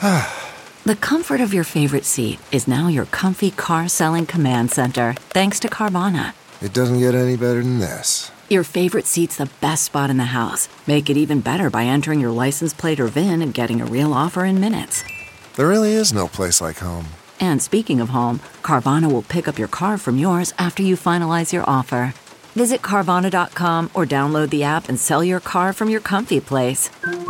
The comfort of your favorite seat is now your comfy car selling command center, thanks to Carvana. It doesn't get any better than this. Your favorite seat's the best spot in the house. Make it even better by entering your license plate or VIN and getting a real offer in minutes. There really is no place like home. And speaking of home, Carvana will pick up your car from yours after you finalize your offer. Visit Carvana.com or download the app and sell your car from your comfy place.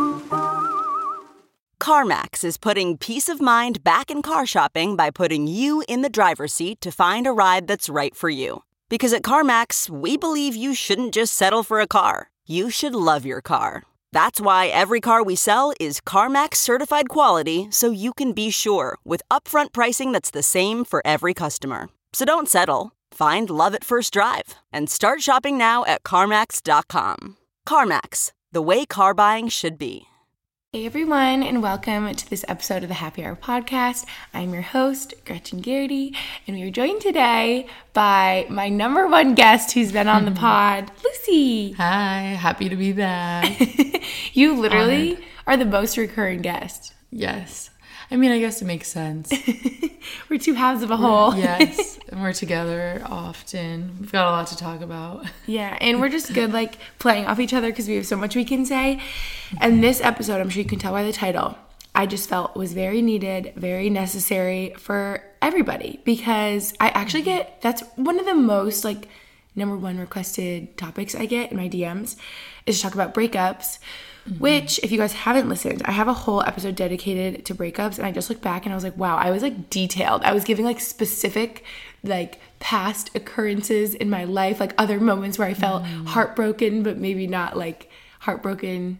CarMax is putting peace of mind back in car shopping by putting you in the driver's seat to find a ride that's right for you. Because at CarMax, we believe you shouldn't just settle for a car. You should love your car. That's why every car we sell is CarMax certified quality, so you can be sure with upfront pricing that's the same for every customer. So don't settle. Find love at first drive and start shopping now at CarMax.com. CarMax, the way car buying should be. Hey everyone, and welcome to this episode of the Happy Hour Podcast. I'm your host, Gretchen Garrity, and we are joined today by my number one guest who's been on the pod, Lucy. Hi, happy to be back. You literally are the most recurring guest. Yes. I mean, I guess it makes sense. We're two halves of a whole. Yes, and we're together often. We've got a lot to talk about. Yeah, and we're just good, like, playing off each other because we have so much we can say. And this episode, I'm sure you can tell by the title, I just felt was very needed, very necessary for everybody because I actually get, that's one of the most, like, number one requested topics I get in my DMs is to talk about breakups. Which, if you guys haven't listened, I have a whole episode dedicated to breakups, and I just looked back and I was like, wow, I was like detailed. I was giving like specific, like past occurrences in my life, like other moments where I felt heartbroken, but maybe not like heartbroken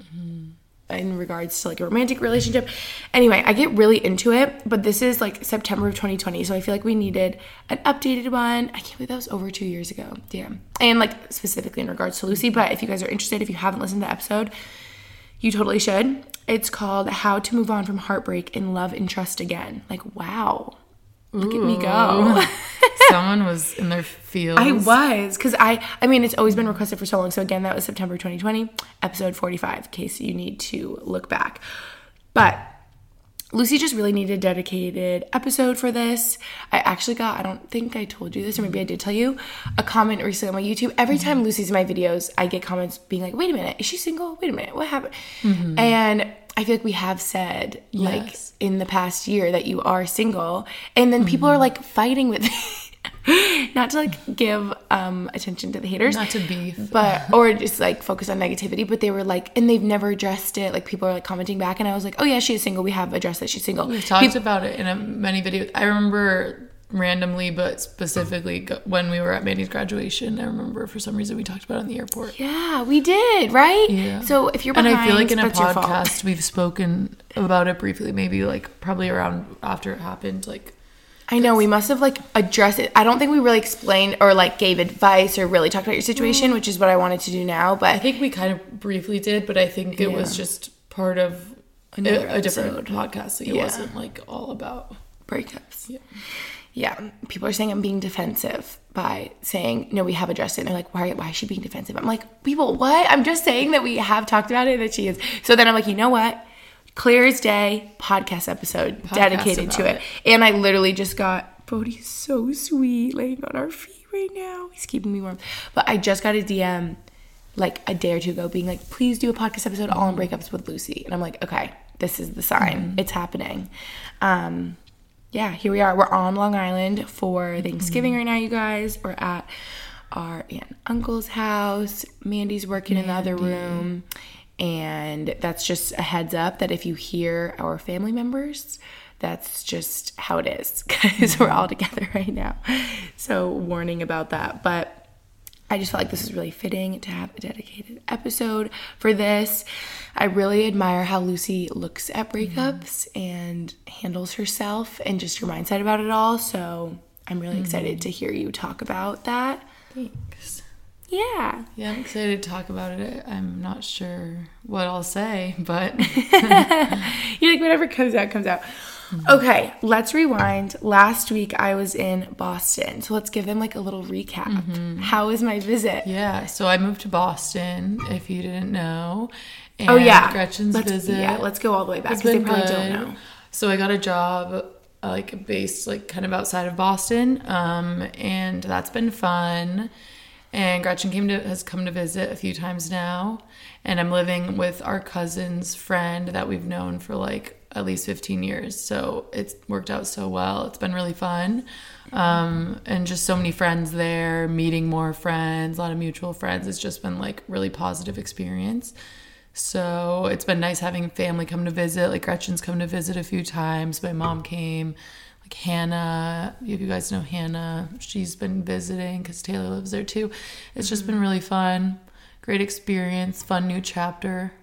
in regards to like a romantic relationship. Anyway, I get really into it, but this is like September of 2020, so I feel like we needed an updated one. I can't believe that was over 2 years ago. Damn. And like specifically in regards to Lucy, but if you guys are interested, if you haven't listened to the episode, you totally should. It's called How to Move On from Heartbreak and Love and Trust Again. Like, wow. Look at me go. Someone was in their feels. I was, because I mean, it's always been requested for so long. So again, that was September 2020, episode 45, in case you need to look back. But Lucy just really needed a dedicated episode for this. I actually got, I don't think I told you this, or maybe I did tell you, a comment recently on my YouTube. Every time Lucy's in my videos, I get comments being like, wait a minute, is she single? Wait a minute, what happened? And I feel like we have said, like, in the past year that you are single. And then people are, like, fighting with me. Not to, like, give attention to the haters. Not to beef. But, or just, like, focus on negativity. But they were, like, and they've never addressed it. Like, people are, like, commenting back. And I was like, oh, yeah, she is single. We have addressed that she's single. We've talked about it in many videos. I remember randomly, but specifically when we were at Mandy's graduation, I remember for some reason we talked about it in the airport. Yeah, we did, right? Yeah. So if you're behind, and I feel like in a that's your fault. podcast we've spoken about it briefly, maybe like probably around after it happened. Like, I know we must have like addressed it. I don't think we really explained or like gave advice or really talked about your situation, which is what I wanted to do now. But I think we kind of briefly did, but I think it was just part of a different podcast. Like, it wasn't like all about breakups. Yeah. Yeah, people are saying I'm being defensive by saying, no, we have addressed it. And they're like, why is she being defensive? I'm like, people, what? I'm just saying that we have talked about it, that she is. So then I'm like, you know what? Clear as day, podcast episode dedicated to it. And I literally just got, Brody's so sweet, laying on our feet right now. He's keeping me warm. But I just got a DM like a day or two ago being like, please do a podcast episode all on breakups with Lucy. And I'm like, okay, this is the sign. It's happening. Yeah, here we are. We're on Long Island for Thanksgiving right now, you guys. We're at our aunt and uncle's house. Mandy's working in the other room. And that's just a heads up that if you hear our family members, that's just how it is. Because we're all together right now. So warning about that. But I just felt like this is really fitting to have a dedicated episode for this. I really admire how Lucy looks at breakups and handles herself and just your mindset about it all. So I'm really excited to hear you talk about that. Thanks. Yeah. Yeah, I'm excited to talk about it. I'm not sure what I'll say, but you're like, whatever comes out, comes out. Okay, let's rewind. Last week I was in Boston, so let's give them like a little recap. How was my visit? Yeah, so I moved to Boston, if you didn't know, And Oh, yeah. Gretchen's visit. Yeah, let's go all the way back It's because they been probably good. don't know. So I got a job like based like kind of outside of Boston, and that's been fun. And Gretchen has come to visit a few times now, and I'm living with our cousin's friend that we've known for like at least 15 years. So it's worked out so well. It's been really fun, and just so many friends there, meeting more friends, a lot of mutual friends. It's just been like really positive experience. So it's been nice having family come to visit. Like Gretchen's come to visit a few times. My mom came. Like Hannah, if you guys know Hannah, she's been visiting because Taylor lives there too. It's just been really fun. Great experience. Fun new chapter.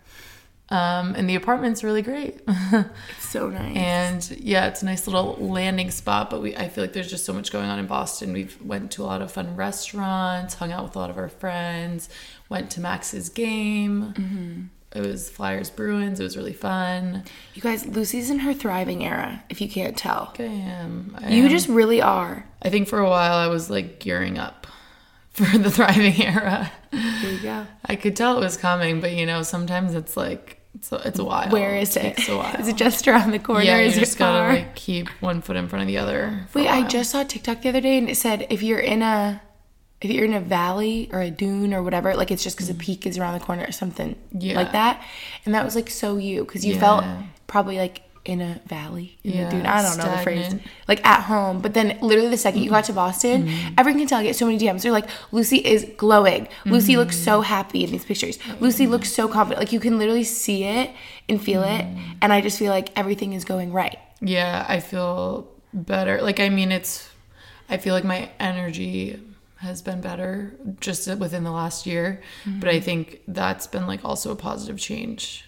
And the apartment's really great. It's so nice. And yeah, it's a nice little landing spot, but I feel like there's just so much going on in Boston. We've went to a lot of fun restaurants, hung out with a lot of our friends, went to Max's game. It was Flyers Bruins. It was really fun. You guys, Lucy's in her thriving era, if you can't tell. I am. You just really are. I think for a while I was like gearing up for the thriving era. There you go. I could tell it was coming, but you know, sometimes it's like, it's a while. Where is it? Takes a while. Is it just around the corner? Yeah, you is just it gotta far? like keep one foot in front of the other. Wait, I just saw TikTok the other day and it said if you're in a valley or a dune or whatever, like it's just because a peak is around the corner or something like that. And that was like so you, because you felt probably like in a valley, in a dune. I don't know the phrase. Stagnant. Like at home. But then literally the second you got to Boston, everyone can tell I get so many DMs. They're like, Lucy is glowing. Lucy looks so happy in these pictures. Lucy looks so confident. Like you can literally see it and feel it. And I just feel like everything is going right. Yeah, I feel better. Like, I mean, I feel like my energy has been better just within the last year. But I think that's been like also a positive change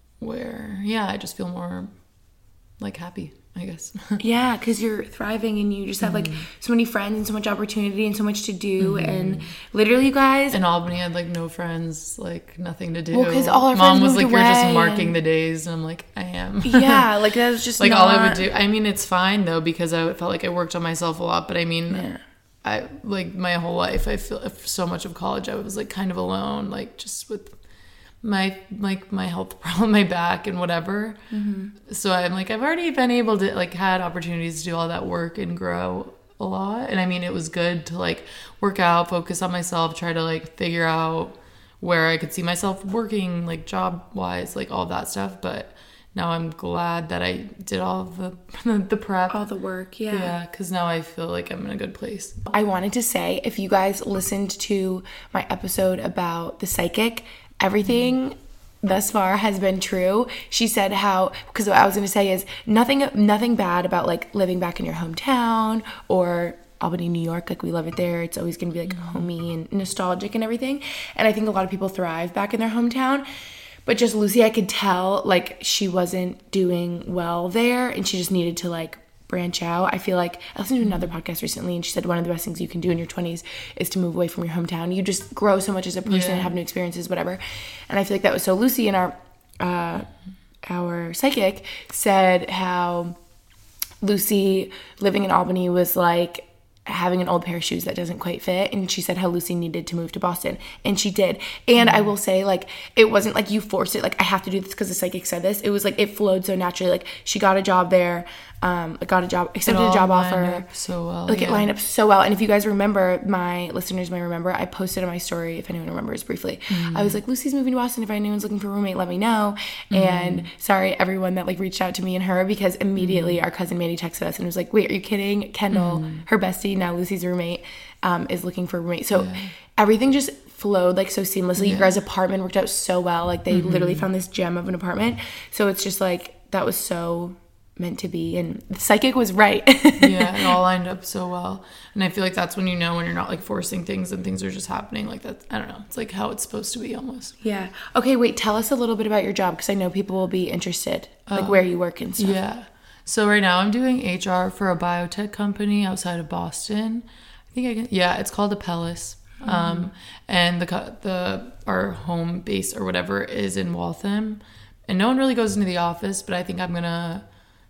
where, yeah, I just feel more like happy, I guess. Yeah, because you're thriving and you just have like so many friends and so much opportunity and so much to do. And literally, you guys, In Albany, I had like no friends, like nothing to do. Well, 'cause all our Mom friends was moved like, "You're just away marking the days," and I'm like, "I am." yeah, like that was just like not... all I would do. I mean, it's fine though because I felt like I worked on myself a lot. But I mean, I like my whole life. I feel so much of college. I was like kind of alone, like just with my health problem, my back and whatever. So I'm like, I've already been able to like had opportunities to do all that work and grow a lot. And I mean, it was good to like work out, focus on myself, try to like figure out where I could see myself working, like job wise, like all that stuff. But now I'm glad that I did all the prep, all the work. yeah, because now I feel like I'm in a good place. I wanted to say, if you guys listened to my episode about the psychic, everything thus far has been true. She said how, because what I was going to say is nothing bad about like living back in your hometown or Albany, New York. Like we love it there. It's always going to be like homey and nostalgic and everything. And I think a lot of people thrive back in their hometown. But just Lucy, I could tell like she wasn't doing well there and she just needed to like branch out. I feel like I listened to another podcast recently and she said one of the best things you can do in your 20s is to move away from your hometown. You just grow so much as a person and have new experiences, whatever. And I feel like that was so Lucy in our psychic said how Lucy living in Albany was like having an old pair of shoes that doesn't quite fit, and she said how Lucy needed to move to Boston, and she did. And I will say, like, it wasn't like you forced it, like I have to do this because the psychic said this. It was like it flowed so accepted a job offer So well, like it lined up so well. And if you guys remember, my listeners may remember, I posted on my story, if anyone remembers briefly, I was like, Lucy's moving to Boston, if anyone's looking for a roommate, let me know. And sorry everyone that like reached out to me and her, because immediately our cousin Mandy texted us and was like, wait, are you kidding? Kendall, her bestie, now Lucy's roommate, is looking for a roommate. So everything just flowed like so seamlessly. Your guys' apartment worked out so well. Like they literally found this gem of an apartment. So it's just like that was so meant to be, and the psychic was right. Yeah, it all lined up so well. And I feel like that's when you know when you're not like forcing things and things are just happening like that. I don't know, it's like how it's supposed to be almost. Yeah. Okay, wait, tell us a little bit about your job, because I know people will be interested, like where you work and stuff. Yeah, so right now I'm doing HR for a biotech company outside of Boston. It's called Apellis. And our home base or whatever is in Waltham, and no one really goes into the office, but I think I'm gonna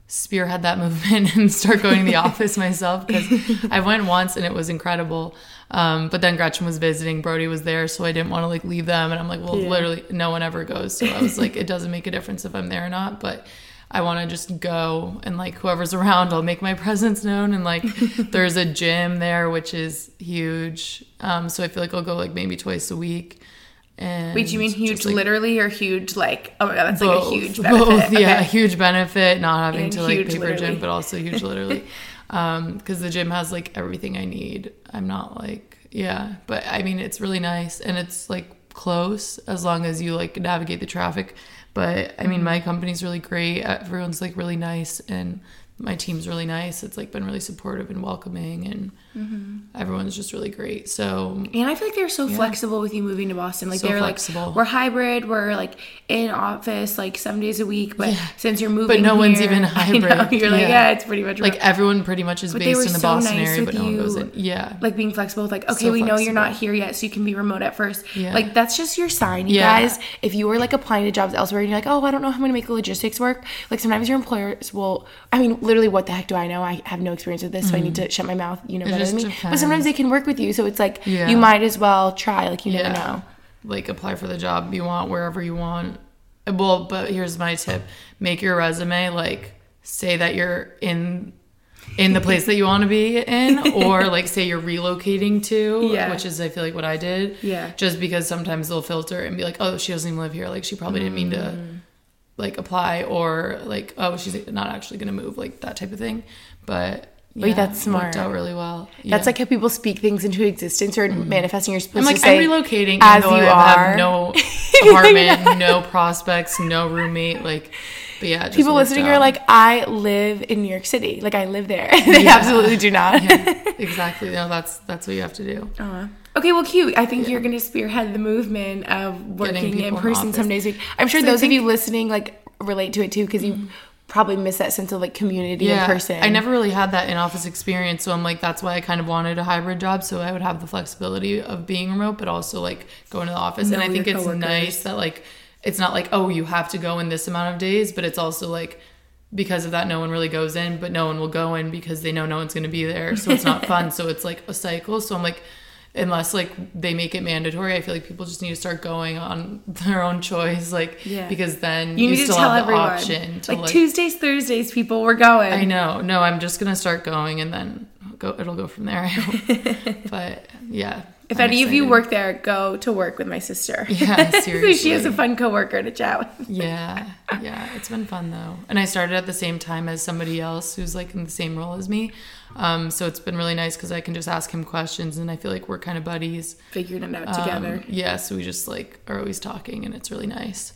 spearhead that movement and start going to the office myself, because I went once and it was incredible. But then Gretchen was visiting, Brody was there, so I didn't want to like leave them. And I'm like, well, literally no one ever goes. So I was like, it doesn't make a difference if I'm there or not, but I want to just go, and like whoever's around, I'll make my presence known. And like there's a gym there, which is huge. So I feel like I'll go like maybe twice a week. And wait, do you mean huge like, literally, or huge like, oh my God, that's both, like a huge benefit? Both, yeah, okay. Huge benefit, not having and to like pay for a literally. gym, but also huge literally. Because the gym has like everything I need. I'm not like, yeah, but I mean, it's really nice, and it's like close as long as you like navigate the traffic. But I mean, my company's really great. Everyone's like really nice, and my team's really nice. It's like been really supportive and welcoming, and everyone's just really great. So, and I feel like they're so flexible with you moving to Boston. Like so they're flexible. like, we're hybrid, we're like in office like 7 days a week, but since you're moving, but no one's here, even hybrid. I know, you're like, it's pretty much like everyone pretty much is based in the so Boston nice area, but no one you, goes in. Yeah, like being flexible with like, okay, So we know you're not flexible. here yet, so you can be remote at first. Yeah. Like that's just your sign, you guys. If you were like applying to jobs elsewhere and you're like, oh, I don't know how I'm gonna make the logistics work. Like sometimes your employers will. I mean, literally, what the heck do I know? I have no experience with this, so I need to shut my mouth. You know better than me. Depends. But sometimes they can work with you, so it's like you might as well try. Like you never know. Like apply for the job you want wherever you want. Well, but here's my tip: make your resume like say that you're in the place that you want to be in, or like say you're relocating to, which is I feel like what I did. Yeah. Just because sometimes they'll filter and be like, oh, she doesn't even live here. Like she probably didn't mean to like apply, or like, oh, she's not actually gonna move, like that type of thing. But wait, that's smart. Worked out really well. That's like how people speak things into existence or manifesting. You're supposed I'm like, to say, I'm relocating as even though you I are. have no apartment, no prospects, no roommate. Like, but yeah, it just people worked listening out. are like, I live in New York City. Like I live there. They absolutely do not. Exactly. No, that's what you have to do. Okay, well, cute. I think you're going to spearhead the movement of working in person some days a week. I'm sure those of you listening like relate to it too, because you probably miss that sense of like community in person. I never really had that in-office experience, so I'm like, that's why I kind of wanted a hybrid job, so I would have the flexibility of being remote, but also like going to the office. And I think it's nice that like, it's not like, oh, you have to go in this amount of days, but it's also like, because of that, no one really goes in, but no one will go in because they know no one's going to be there, so it's not fun. So it's like a cycle. So I'm like, unless like they make it mandatory, I feel like people just need to start going on their own choice, like because then you need still to tell have the everyone. option to like Tuesdays, Thursdays, people, we're going. I know. No, I'm just gonna start going, and then it'll go from there. I hope. But yeah, if any of you work there, go to work with my sister. Yeah, seriously. So she has a fun coworker to chat with. Yeah, it's been fun though, and I started at the same time as somebody else who's like in the same role as me. So it's been really nice because I can just ask him questions, and I feel like we're kind of buddies. Figuring it out together. Yeah, so we just like are always talking, and it's really nice.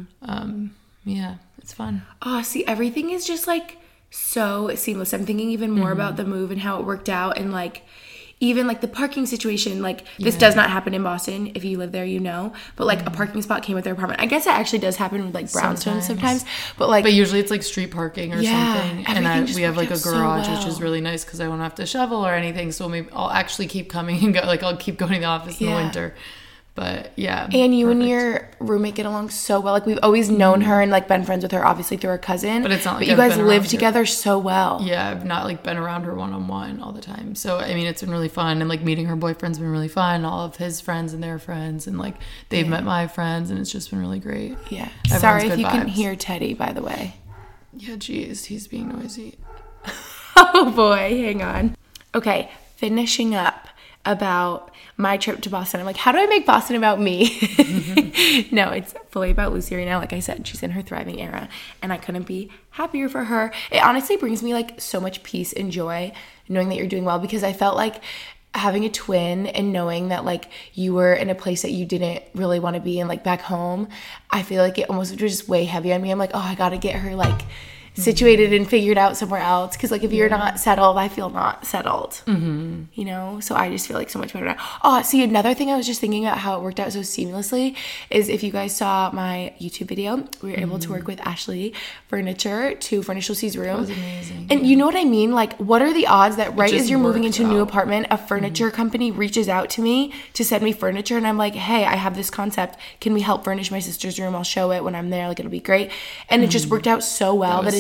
Yeah, it's fun. Oh, see, everything is just like so seamless. I'm thinking even more about the move and how it worked out, and like even like the parking situation. Like this does not happen in Boston. If you live there, you know. But like a parking spot came with their apartment. I guess it actually does happen with like brownstones sometimes. But usually it's like street parking or something. And we have like a garage, which is really nice because I won't have to shovel or anything. So maybe I'll actually keep coming and go. Like I'll keep going to the office in the winter. But yeah. And you and your roommate get along so well. Like we've always known her and like been friends with her, obviously through her cousin. But it's not like you guys live together so well. Yeah, I've not like been around her one-on-one all the time. So I mean, it's been really fun, and like meeting her boyfriend's been really fun. All of his friends and their friends, and like they've met my friends, and it's just been really great. Yeah. Everyone's Sorry if good you vibes. can hear Teddy, by the way. Yeah, geez, he's being noisy. Oh boy, hang on. Okay, finishing up about my trip to Boston. I'm like, how do I make Boston about me? No, it's fully about Lucy right now. Like I said, she's in her thriving era, and I couldn't be happier for her. It honestly brings me like so much peace and joy knowing that you're doing well, because I felt like having a twin and knowing that like you were in a place that you didn't really want to be in, like back home, I feel like it almost was just way heavy on me. I'm like, oh, I gotta get her like situated and figured out somewhere else, because like if you're not settled, I feel not settled. You know, so I just feel like so much better now. Oh, see, another thing I was just thinking about how it worked out so seamlessly is if you guys saw my YouTube video, we were able to work with Ashley Furniture to furnish Lucy's room. That was amazing. And you know what I mean? Like, what are the odds that right as you're moving works into a new out. apartment, a furniture company reaches out to me to send me furniture, and I'm like, hey, I have this concept. Can we help furnish my sister's room? I'll show it when I'm there. Like, it'll be great. And it just worked out so well that it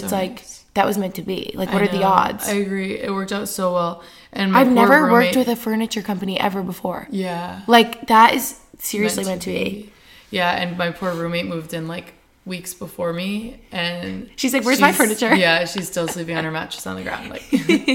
it's so like nice. that was meant to be. Like, what I are the know. odds? I agree. It worked out so well. And my I've poor never worked roommate- with a furniture company ever before. Yeah. Like, that is seriously meant to be. Yeah, and my poor roommate moved in like weeks before me, and She's like, "Where's my furniture?" Yeah, she's still sleeping on her mattress on the ground. Like,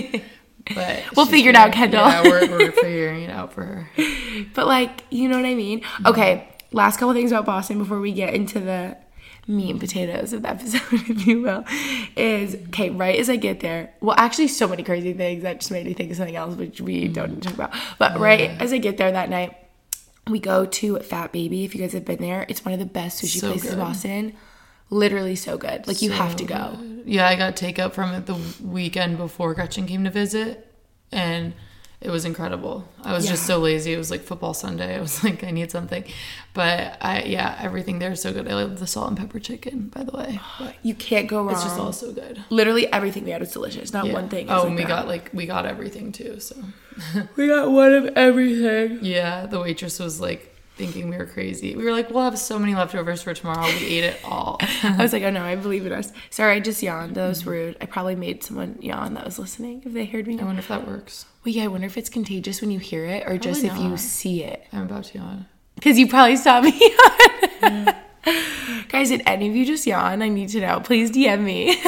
but We'll she's figure it great. out, Kendall. Yeah, we're figuring it out for her. But, like, you know what I mean? Okay, last couple things about Boston before we get into the meat and potatoes of the episode, if you will, is, okay, right as I get there, well, actually, so many crazy things that just made me think of something else, which we don't talk about. But right as I get there that night, we go to Fat Baby. If you guys have been there, it's one of the best sushi So places in good. Boston. Literally so good. Like, you have to go. Yeah, I got takeout from it the weekend before Gretchen came to visit, and it was incredible. I was just so lazy. It was like football Sunday. I was like, I need something. But everything there is so good. I love the salt and pepper chicken, by the way. But You can't go wrong. it's just all so good. Literally everything we had was delicious. Not one thing. Oh, and we got everything too. So we got one of everything. yeah, the waitress was like thinking we were crazy. We were like, we'll have so many leftovers for tomorrow. We ate it all. I was like, oh no, I believe in us. Sorry, I just yawned. That was rude. I probably made someone yawn that was listening if they heard me. I wonder if that works. Well, yeah, I wonder if it's contagious when you hear it or just if you not. see it. I'm about to yawn. Because you probably saw me yawn. Guys, did any of you just yawn? I need to know. Please DM me.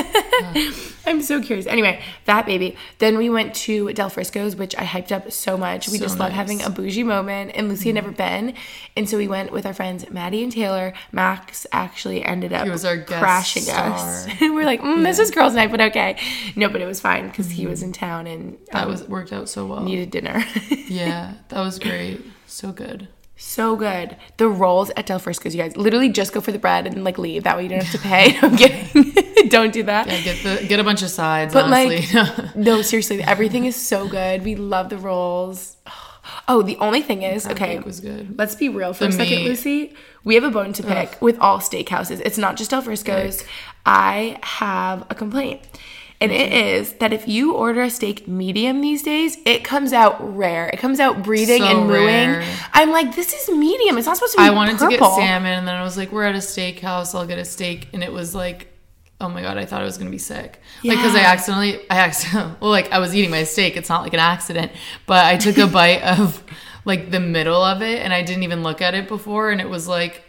I'm so curious. Anyway, Fat Baby. Then we went to Del Frisco's, which I hyped up so much. We So just love nice. having a bougie moment. And Lucy had never been. And so we went with our friends Maddie and Taylor. Max actually ended up He was our guest crashing star. us. We're like, this is girls' night, but okay. No, but it was fine because he was in town and That was worked out so well. needed dinner. Yeah, that was great. So good. So good. The rolls at Del Frisco's, you guys, literally just go for the bread and like leave. That way you don't have to pay. No, I'm kidding. Don't do that. Yeah, get a bunch of sides. But honestly. like, no, seriously, everything is so good. We love the rolls. Oh, the only thing is, okay, cake was good. let's be real for The a second, meat. Lucy. We have a bone to pick with all steakhouses. It's not just Del Frisco's. I have a complaint. And it is that if you order a steak medium these days, it comes out rare. It comes out breathing So and mooing. rare. I'm like, this is medium. It's not supposed to be I wanted purple. to get salmon, and then I was like, we're at a steakhouse. I'll get a steak, and it was like, oh my god, I thought I was gonna be sick. Like, because I accidentally, well, like I was eating my steak. It's not like an accident, but I took a bite of like the middle of it, and I didn't even look at it before, and it was like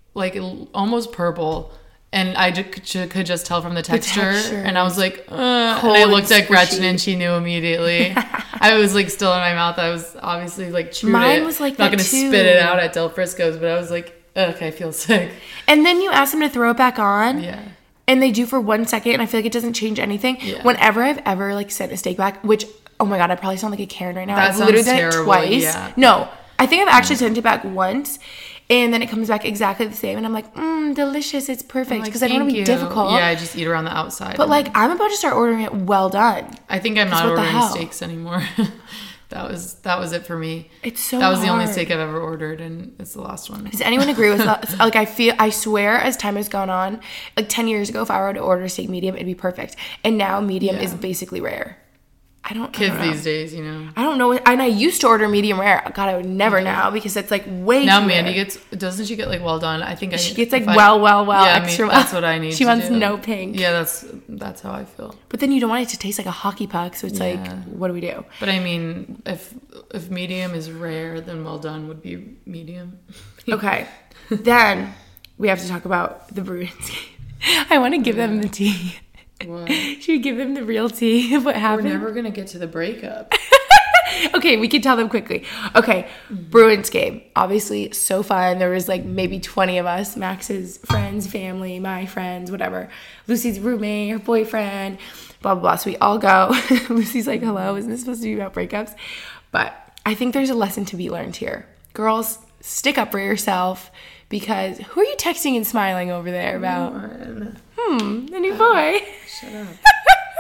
almost purple. And I could just tell from the texture. And I was like, and I looked at Gretchen and she knew immediately. I was like still in my mouth. I was obviously like chewed Mine it. was like not that gonna too. spit it out at Del Frisco's, but I was like, okay, I feel sick. And then you ask them to throw it back on. Yeah. And they do for 1 second, and I feel like it doesn't change anything. Yeah. Whenever I've ever like sent a steak back, which, oh my god, I probably sound like a Karen right now. That I've literally sounds done it terrible, twice. yeah. No, I think I've actually sent it back once, and then it comes back exactly the same, and I'm like, delicious, it's perfect, because I don't want to be difficult. Yeah, I just eat around the outside. But like, I'm about to start ordering it well done. I think I'm not what the ordering hell? steaks anymore. That was it for me. It's so That was the only hard. steak I've ever ordered, and it's the last one. Does anyone agree with that? Like, I swear, as time has gone on, like 10 years ago, if I were to order a steak medium, it'd be perfect. And now medium is basically rare. I don't Kids know. these days, you know. I don't know. And I used to order medium rare. God, I would never now because it's like way Now too Mandy rare. doesn't she get like well done? I think She gets like if I- well, Yeah, extra well. that's what I need. She to wants do. no pink. Yeah, that's how I feel. But then you don't want it to taste like a hockey puck, so it's like, what do we do? But I mean, if medium is rare, then well done would be medium. Okay. Then we have to talk about the Bruins game. I want to give them the tea. What? Should we give them the real tea of what We're happened? never gonna get to the breakup. Okay, we can tell them quickly. Okay, Bruins game. Obviously, so fun. There was like maybe 20 of us. Max's friends, family, my friends, whatever. Lucy's roommate, her boyfriend, blah, blah, blah. So we all go. Lucy's like, hello, isn't this supposed to be about breakups? But I think there's a lesson to be learned here. Girls, stick up for yourself because who are you texting and smiling over there about? The new boy. Shut up.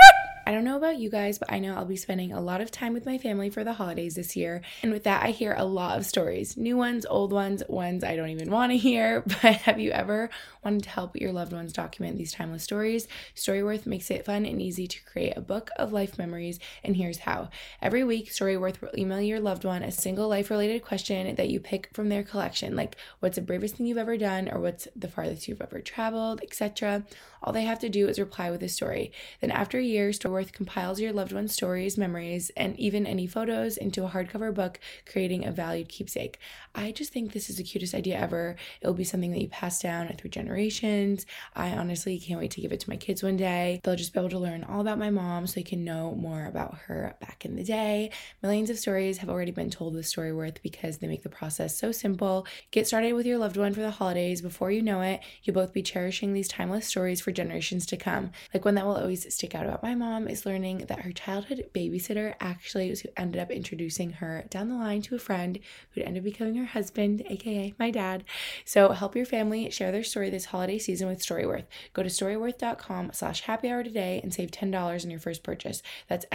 I don't know about you guys, but I know I'll be spending a lot of time with my family for the holidays this year. And with that, I hear a lot of stories, new ones, old ones, ones I don't even want to hear. But have you ever wanted to help your loved ones document these timeless stories? Storyworth makes it fun and easy to create a book of life memories, and here's how. Every week, Storyworth will email your loved one a single life-related question that you pick from their collection, like what's the bravest thing you've ever done, or what's the farthest you've ever traveled, etc. All they have to do is reply with a story. Then after a year, Storyworth compiles your loved one's stories, memories, and even any photos into a hardcover book, creating a valued keepsake. I just think this is the cutest idea ever. It will be something that you pass down through generations. I honestly can't wait to give it to my kids one day. They'll just be able to learn all about my mom so they can know more about her back in the day. Millions of stories have already been told with Storyworth because they make the process so simple. Get started with your loved one for the holidays. Before you know it, you'll both be cherishing these timeless stories for generations to come. Like one that will always stick out about my mom is learning that her childhood babysitter actually was who ended up introducing her down the line to a friend who'd end up becoming her husband, aka my dad. So help your family share their story this holiday season with Storyworth. Go to storyworth.com/happyhour today and save $10 on your first purchase. That's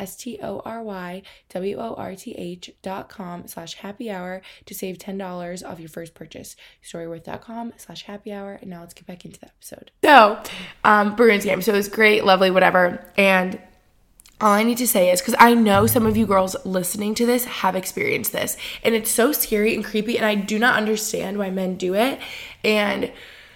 STORYWORTH.com/happyhour to save $10 off your first purchase. Storyworth.com/happyhour. And now let's get back into the episode. So, Bruins game. So it was great, lovely, whatever. And all I need to say is, because I know some of you girls listening to this have experienced this, and it's so scary and creepy, and I do not understand why men do it. And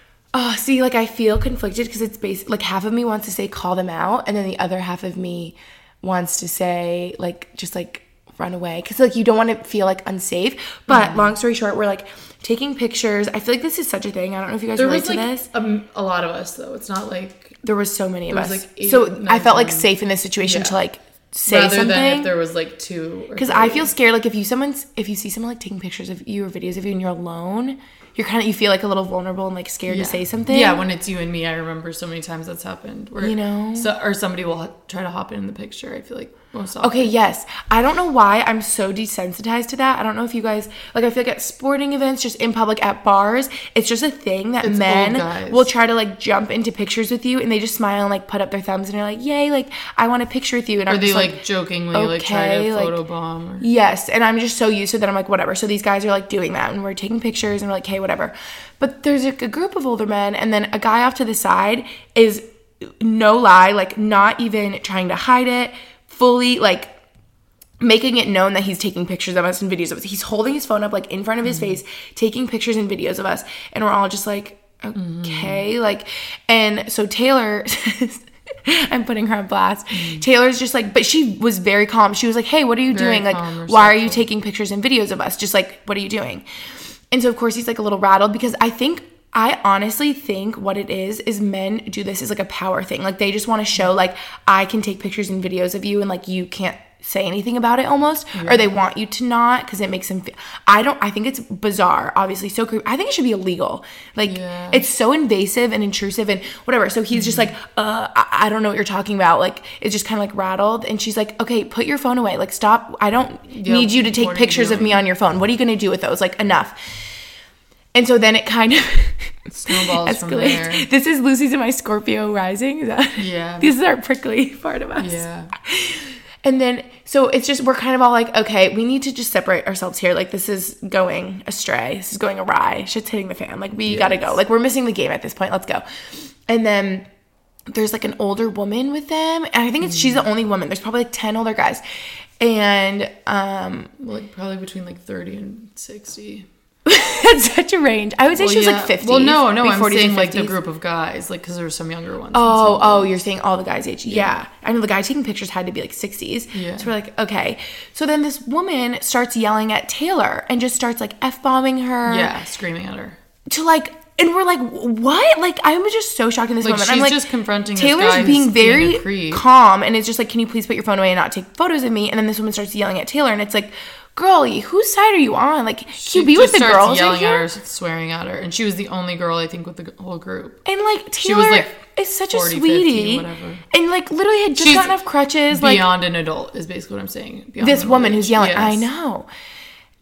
I feel conflicted because it's basically like half of me wants to say call them out, and then the other half of me wants to say just run away, because you don't want to feel unsafe. But long story short, we're taking pictures. I feel like this is such a thing. I don't know if you guys relate to this. A lot of us, though. It's not there was so many of us. 8, so 9, I felt 10. Safe in this situation to say rather something. Than if there was 2 because I feel scared. If you see someone taking pictures of you or videos of you and you're alone, you feel a little vulnerable and scared to say something. Yeah, when it's you and me, I remember so many times that's happened. Where, or somebody will try to hop in the picture. I feel most often. Okay, yes. I don't know why I'm so desensitized to that. I don't know if you guys, I feel at sporting events, just in public, at bars, it's just a thing that men will try to jump into pictures with you, and they just smile and put up their thumbs and they're yay, I want a picture with you. And or I'm they just jokingly try to photobomb. Yes, and I'm just so used to that. I'm whatever. So these guys are doing that, and we're taking pictures, and we're hey, whatever. But there's a group of older men, and then a guy off to the side is, no lie, not even trying to hide it, fully making it known that he's taking pictures of us and videos of us. He's holding his phone up in front of his face, taking pictures and videos of us, and we're all just okay, and so Taylor I'm putting her on blast. Taylor's just but she was very calm. She was hey, what are you doing? Why are you taking pictures and videos of us? Just what are you doing? And so of course he's a little rattled, because I honestly think what it is men do this as a power thing. They just want to show I can take pictures and videos of you, and you can't say anything about it almost. Yeah. Or they want you to not, because it makes them feel, I think it's bizarre, obviously so creepy. I think it should be illegal. It's so invasive and intrusive and whatever. So he's just I don't know what you're talking about. It's just kind of rattled, and she's okay, put your phone away. Stop. I don't need you to take pictures of me on your phone. What are you going to do with those? Enough. And so then it kind of snowballs from there. This is Lucy's and my Scorpio rising. Is that? Yeah. This is our prickly part of us. Yeah. And then, so it's just, we're kind of all okay, we need to just separate ourselves here. This is going astray. This is going awry. Shit's hitting the fan. We gotta go. We're missing the game at this point. Let's go. And then there's an older woman with them. And I think she's the only woman. There's probably 10 older guys. And, probably between 30 and 60. That's such a range. I would say she was 50. Well, no, I'm saying the group of guys, because there were some younger ones. Oh, you're saying all the guys' age. Yeah. I know the guy taking pictures had to be 60s. Yeah. So we're okay. So then this woman starts yelling at Taylor and just starts F-bombing her. Yeah, screaming at her. And we're what? I was just so shocked in this moment. She's just confronting Taylor's this guy being very calm, and it's just can you please put your phone away and not take photos of me? And then this woman starts yelling at Taylor, and it's girlie, whose side are you on? Can you be with the girls yelling right at her, swearing at her, and she was the only girl I think with the whole group. And Taylor is such 40, a sweetie, 50, whatever. And literally had just gotten off crutches. Beyond an adult is basically what I'm saying. This woman who's yelling, yes. I know.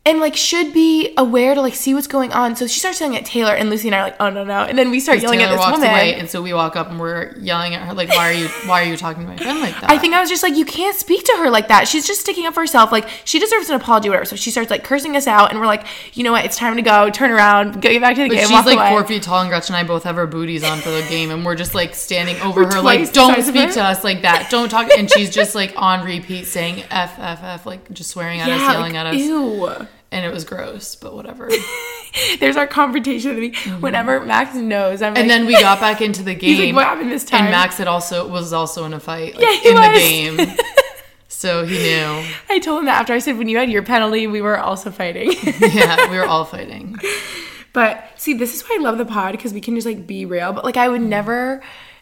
and like should be aware to like see what's going on. So she starts yelling at Taylor, and Lucy and I are like, oh no. And then we start yelling Taylor at this walks woman. away, and so we walk up and we're yelling at her like, why are you talking to my friend like that? I think I was just like, you can't speak to her like that. She's just sticking up for herself. Like, she deserves an apology or whatever. So she starts like cursing us out, and we're like, you know what? It's time to go. Turn around. Get back to the game. She's walk like away. 4 feet tall, and Gretchen and I both have our booties on for the game, and we're just like standing over her twice like, the don't size of speak her. to us like that. Don't talk. And she's just like on repeat saying F, F, F, like just swearing at us, yelling at us. Ew. And it was gross, but whatever. There's our confrontation. Whenever Max knows, I'm like, And then we got back into the game. he's like, what happened this time? And Max was also in a fight, like, Yeah, he in was. the game. So he knew. I told him that after I said, when you had your penalty, we were also fighting. Yeah, we were all fighting. But see, this is why I love the pod, because we can just like be real. But like, I would never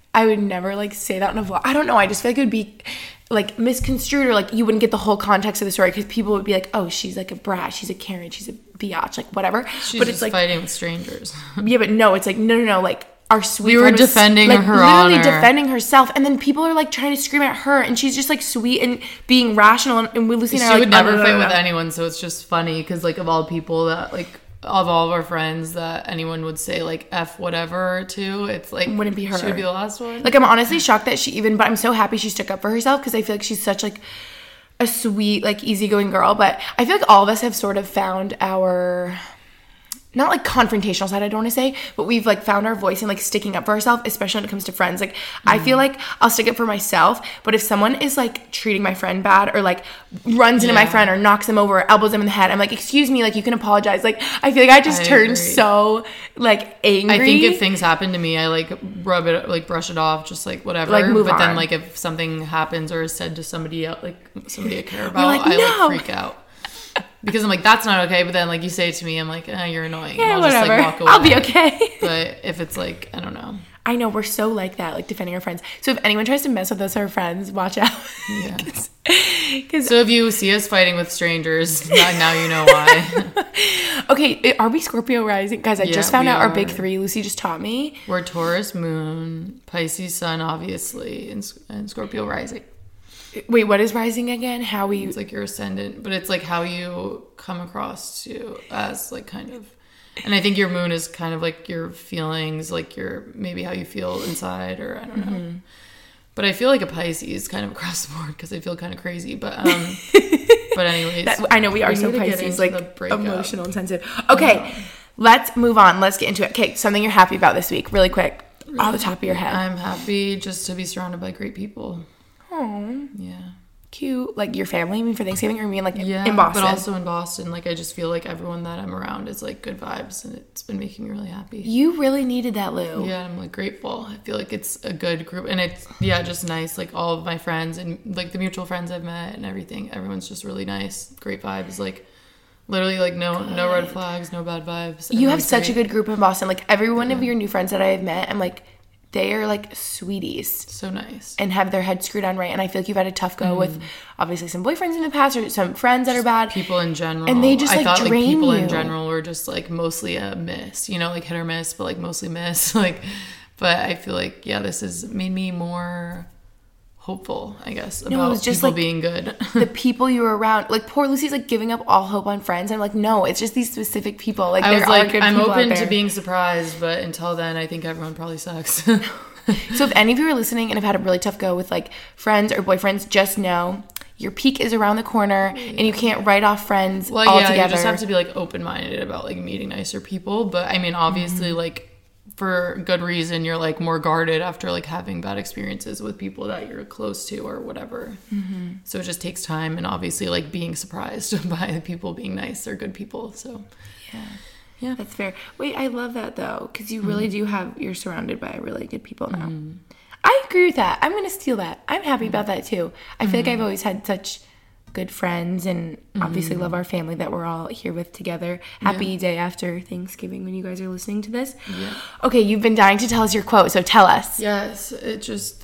like say that in a vlog. I don't know. I just feel like it would be like misconstrued, or like you wouldn't get the whole context of the story, because people would be like, oh, she's like a brat, she's a Karen, she's a biatch, like whatever. She's but just it's like fighting with strangers. yeah, but no, it's like no, like our sweet We were friend was, defending like, her literally honor. defending herself, and then people are like trying to scream at her, and she's just like sweet and being rational, and we Lucy and I She are like, would never no. fight with anyone, so it's just funny because like of all people that like of all of our friends that anyone would say like F whatever to, it's like Wouldn't be her. She would be the last one. Like, I'm honestly shocked that but I'm so happy she stuck up for herself, because I feel like she's such like a sweet, like easygoing girl. But I feel like all of us have sort of found our, not like confrontational side, I don't want to say, but we've like found our voice in like sticking up for ourselves, especially when it comes to friends. Like, I feel like I'll stick up for myself, but if someone is like treating my friend bad, or like runs into my friend, or knocks them over, or elbows them in the head, I'm like, excuse me, like you can apologize. Like, I feel like I just turned agree. so like angry. I think if things happen to me, I like rub it, like brush it off, just like whatever. Like, move but on. then like if something happens or is said to somebody else, like somebody I care about, like, I "No." like freak out. Because I'm like, that's not okay. But then like you say it to me, I'm like, you're annoying. Yeah, and I'll whatever. just like walk away. I'll be okay. But if it's like, I don't know. I know, we're so like that, like defending our friends. So if anyone tries to mess with us, our friends, watch out. Yeah. Because So if you see us fighting with strangers, now you know why. okay, are we Scorpio rising? Guys, I Yeah, just found we out our are. big three. Lucy just taught me. We're Taurus moon, Pisces sun, obviously, and Scorpio rising. Wait, what is rising again? How we... It's like your ascendant, but it's like how you come across to as like kind of, and I think your moon is kind of like your feelings, like your maybe how you feel inside, or I don't know. But I feel like a Pisces kind of across the board because I feel kind of crazy. But anyways, I know we are so need to get Pisces, into the like breakup. emotional and sensitive. Okay, let's move on. Let's get into it. Okay, something you're happy about this week, really quick, off the top of your head. I'm happy just to be surrounded by great people. Oh, Yeah. cute. Like your family, you mean for Thanksgiving, or you mean like Yeah, in Boston? but also in Boston, like I just feel like everyone that I'm around is like good vibes, and it's been making me really happy. You really needed that, Lou. Yeah, I'm like grateful. I feel like it's a good group, and it's just nice. Like all of my friends and like the mutual friends I've met and everything, everyone's just really nice. Great vibes. Like literally, like no red flags, no bad vibes. You have Everyone's such a great. good group in Boston. Like every one of your new friends that I have met, I'm like, they are like sweeties So nice. and have their head screwed on right. And I feel like you've had a tough go with obviously some boyfriends in the past, or some friends that are bad. People in general, And they just, I like, thought like drain people you. in general were just like mostly a miss, like hit or miss, but like mostly miss. Like, but I feel like this has made me more hopeful, I guess, about was just, people like, being good. The people you were around, like poor Lucy's like giving up all hope on friends. I'm like, no, it's just these specific people. Like I there was are like, good I'm people open out to there. being surprised, but until then, I think everyone probably sucks. So if any of you are listening and have had a really tough go with like friends or boyfriends, just know your peak is around the corner, and you can't write off friends altogether. You just have to be like open-minded about like meeting nicer people. But I mean, obviously, like for good reason, you're like more guarded after like having bad experiences with people that you're close to or whatever. So it just takes time, and obviously like being surprised by the people being nice or good people. So Yeah, that's fair. Wait, I love that though, because you really do you're surrounded by really good people now. I agree with that. I'm going to steal that. I'm happy about that too. I feel like I've always had such good friends, and obviously love our family that we're all here with together. Happy day after Thanksgiving when you guys are listening to this. Yeah. Okay, you've been dying to tell us your quote, so tell us. yes, it's just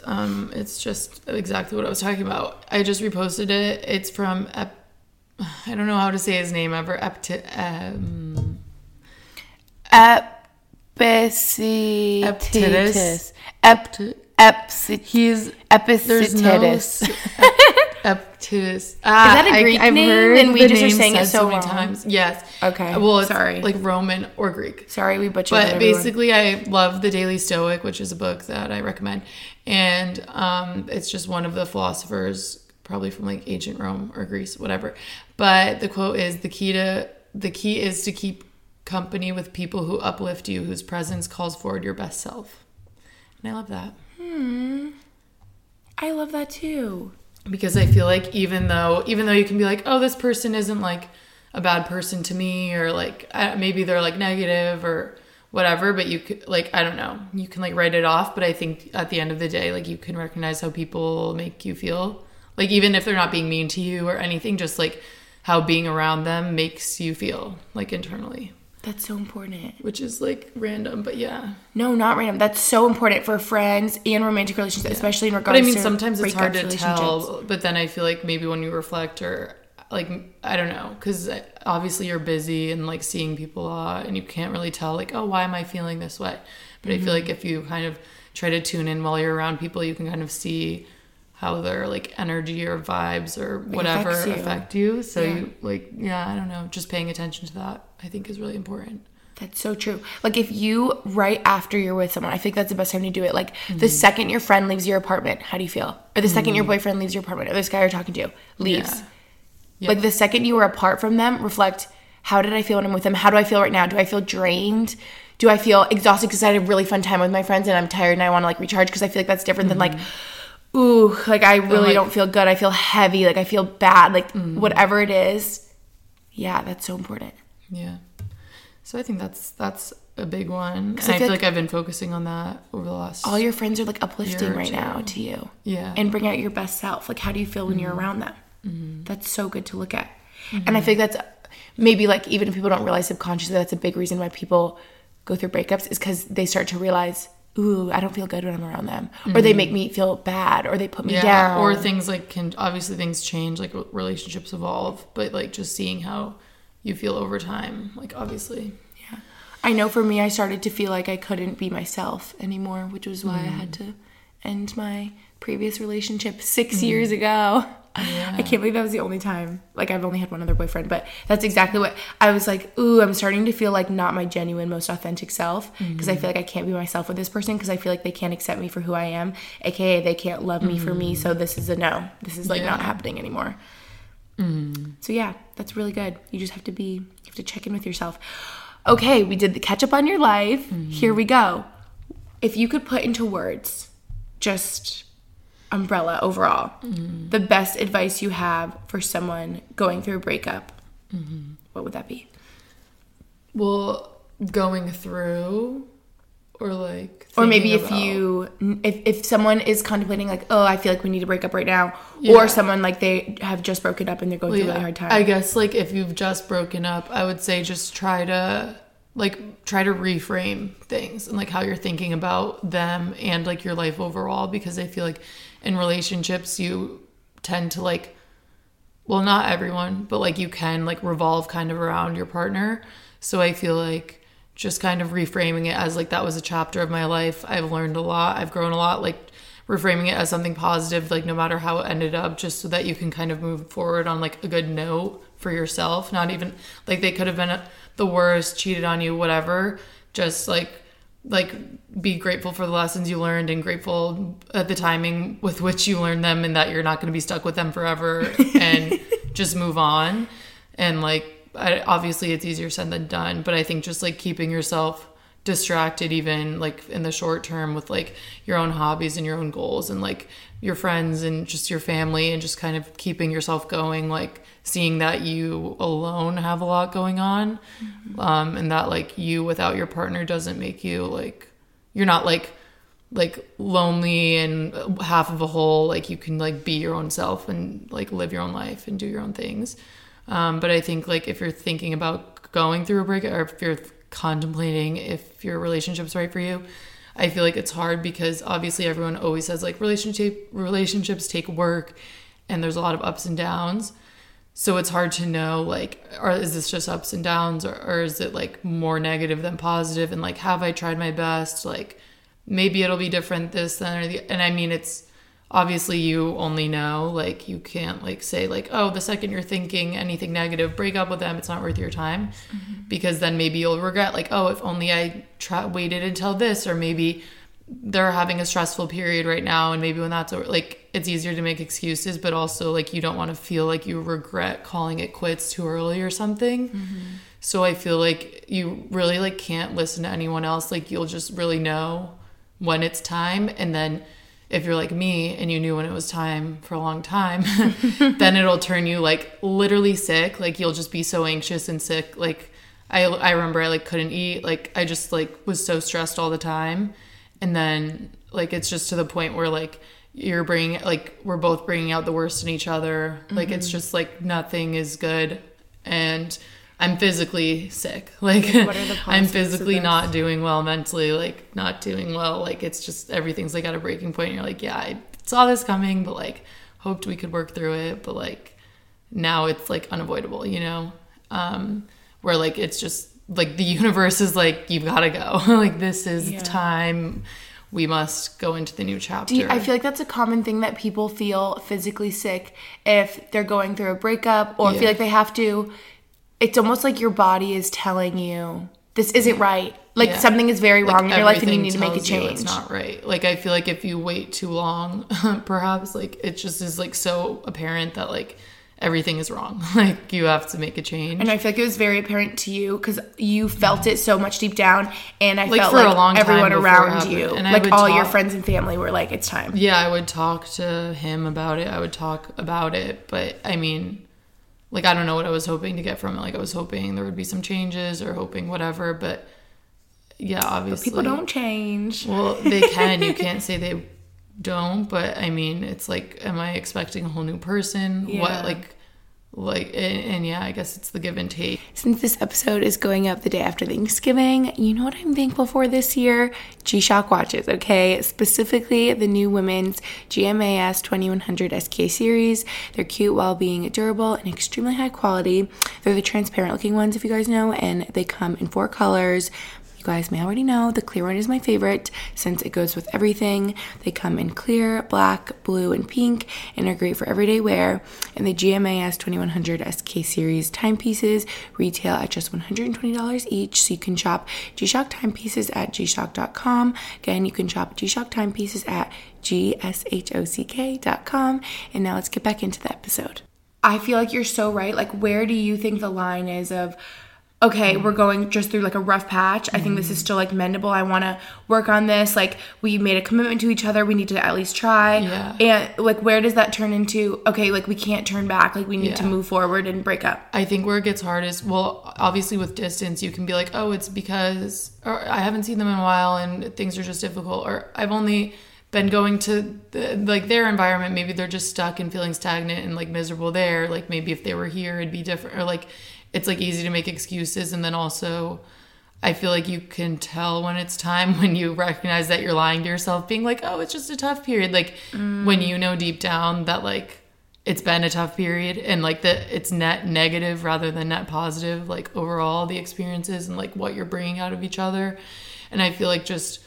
exactly what I was talking about. I just reposted it. It's from I don't know how to say his name ever. Epictetus. Epictetus. There's no Epictetus. Is that a Greek I've name? heard And we the just are name saying it said so many wrong. times. Yes. Okay. Well, it's sorry. like Roman or Greek. Sorry, we butchered But that, basically, I love The Daily Stoic, which is a book that I recommend. And it's just one of the philosophers, probably from like ancient Rome or Greece, whatever. But the quote is, the key is to keep company with people who uplift you, whose presence calls forward your best self. And I love that. I love that too. Because I feel like even though you can be like, oh, this person isn't like a bad person to me, or like maybe they're like negative or whatever, but you could like, I don't know, you can like write it off. But I think at the end of the day, like you can recognize how people make you feel, like even if they're not being mean to you or anything, just like how being around them makes you feel like internally. That's so important. Which is like random, but yeah. No, not random. That's so important for friends and romantic relationships, especially in But regards to I mean, sometimes it's hard to breakups, tell, but then I feel like maybe when you reflect, or like, I don't know, because obviously you're busy and like seeing people a lot, and you can't really tell like, oh, why am I feeling this way? But I feel like if you kind of try to tune in while you're around people, you can kind of see how their like energy or vibes or whatever affect you. So you like, I don't know, just paying attention to that I think is really important. That's so true. Like if you, right after you're with someone, I think that's the best time to do it. Like the second your friend leaves your apartment, how do you feel? Or the second your boyfriend leaves your apartment, or this guy you're talking to leaves. Yeah. Like the second you were apart from them, reflect, how did I feel when I'm with them? How do I feel right now? Do I feel drained? Do I feel exhausted because I had a really fun time with my friends and I'm tired and I want to like recharge? Because I feel like that's different than like, ooh, like I really don't feel good. I feel heavy. Like I feel bad. Like whatever it is. Yeah, that's so important. Yeah. So I think that's a big one. And I I feel feel like I've been focusing on that over the last all your friends are like uplifting year or right two. now to you. Yeah. And bring out your best self. Like how do you feel when you're around them? That's so good to look at. And I think that's maybe like even if people don't realize subconsciously, that's a big reason why people go through breakups, is because they start to realize, ooh, I don't feel good when I'm around them. Or they make me feel bad, or they put me down. Or things like obviously things change, like relationships evolve, but like just seeing how you feel over time, like obviously. Yeah. I know for me, I started to feel like I couldn't be myself anymore, which was why I had to end my previous relationship 6 years ago. Yeah. I can't believe that was the only time. Like, I've only had one other boyfriend, but that's exactly what I was like. Ooh, I'm starting to feel like not my genuine, most authentic self, because I feel like I can't be myself with this person, because I feel like they can't accept me for who I am, aka they can't love me for me. So this is a no. This is like not happening anymore. So yeah, that's really good. You just have to check in with yourself. Okay, we did the catch up on your life. Here we go. If you could put into words, just umbrella overall, the best advice you have for someone going through a breakup, what would that be? Well, going through, or like, or maybe if someone is contemplating like, oh, I feel like we need to break up right now, or someone like they have just broken up and they're going through a really hard time. I guess like if you've just broken up, I would say just try to reframe things and like how you're thinking about them and like your life overall, because I feel like in relationships you tend to like, well, not everyone, but like you can like revolve kind of around your partner. So I feel like just kind of reframing it as like that was a chapter of my life. I've learned a lot. I've grown a lot. Like reframing it as something positive, like no matter how it ended up, just so that you can kind of move forward on like a good note for yourself. Not even like they could have been the worst, cheated on you, whatever. Just like be grateful for the lessons you learned and grateful at the timing with which you learned them, and that you're not going to be stuck with them forever, and just move on. And like, obviously it's easier said than done, but I think just like keeping yourself distracted, even like in the short term, with like your own hobbies and your own goals and like your friends and just your family, and just kind of keeping yourself going, like seeing that you alone have a lot going on, and that like you without your partner doesn't make you like, you're not like lonely and half of a whole. Like you can like be your own self and like live your own life and do your own things. But I think like if you're thinking about going through a breakup, or if you're contemplating if your relationship's right for you, I feel like it's hard, because obviously everyone always says like relationships take work and there's a lot of ups and downs. So it's hard to know like, or is this just ups and downs, or is it like more negative than positive? And like, have I tried my best? Like maybe it'll be different this, then, or the, and I mean, it's obviously you only know, like, you can't like say like, oh, the second you're thinking anything negative, break up with them, it's not worth your time. Because then maybe you'll regret like, oh, if only I waited until this, or maybe they're having a stressful period right now, and maybe when that's over, like, it's easier to make excuses, but also like you don't want to feel like you regret calling it quits too early or something. So I feel like you really like can't listen to anyone else. Like, you'll just really know when it's time, and then if you're like me and you knew when it was time for a long time, then it'll turn you like literally sick. Like, you'll just be so anxious and sick. Like, I remember I like couldn't eat. Like, I just like was so stressed all the time. And then like, it's just to the point where like we're both bringing out the worst in each other. Like, it's just like nothing is good. And I'm physically sick. Like, what are the I'm physically not doing well mentally, like not doing well. Like, it's just, everything's like at a breaking point. And you're like, yeah, I saw this coming, but like hoped we could work through it. But like now it's like unavoidable, you know? Where like, it's just like the universe is like, you've got to go. Like, this is time. We must go into the new chapter. I feel like that's a common thing that people feel physically sick if they're going through a breakup, or feel like they have to. It's almost like your body is telling you this isn't right. Like, something is very wrong in your life and you need to make a change. It's not right. Like, I feel like if you wait too long, perhaps like it just is like so apparent that like everything is wrong. Like, you have to make a change. And I feel like it was very apparent to you because you felt it so much deep down. And I like felt for like a long everyone time around you, and like all your friends and family were like, it's time. Yeah, I would talk to him about it. I would talk about it. But I mean, like, I don't know what I was hoping to get from it. Like, I was hoping there would be some changes or hoping whatever. But yeah, obviously. But people don't change. Well, they can. You can't say they don't. But I mean, it's like, am I expecting a whole new person? Yeah. What, and yeah, I guess it's the give and take. Since this episode is going up the day after Thanksgiving, you know what I'm thankful for this year? G-Shock watches, okay? Specifically, the new women's GMAS 2100 SK series. They're cute while being durable and extremely high quality. They're the transparent looking ones, if you guys know, and they come in 4 colors. You guys may already know the clear one is my favorite since it goes with everything. They come in clear, black, blue, and pink, and are great for everyday wear. And the GMAS 2100 SK series timepieces retail at just $120 each, so you can shop G-Shock timepieces at gshock.com. Again, you can shop G-Shock timepieces at gshock.com. And now let's get back into the episode. I feel like you're so right. Like, where do you think the line is of, okay, we're going just through like a rough patch. I think this is still like mendable. I want to work on this. Like, we made a commitment to each other. We need to at least try. Yeah. And like, where does that turn into, okay, like we can't turn back. Like, we need to move forward and break up. I think where it gets hard is, well, obviously with distance, you can be like, oh, it's because, or I haven't seen them in a while and things are just difficult. Or I've only been going to their environment. Maybe they're just stuck and feeling stagnant and like miserable there. Like, maybe if they were here, it'd be different. Or like, it's like easy to make excuses. And then also I feel like you can tell when it's time, when you recognize that you're lying to yourself, being like, oh, it's just a tough period. Like when you know deep down that like it's been a tough period and like that it's net negative rather than net positive, like overall the experiences and like what you're bringing out of each other. And I feel like just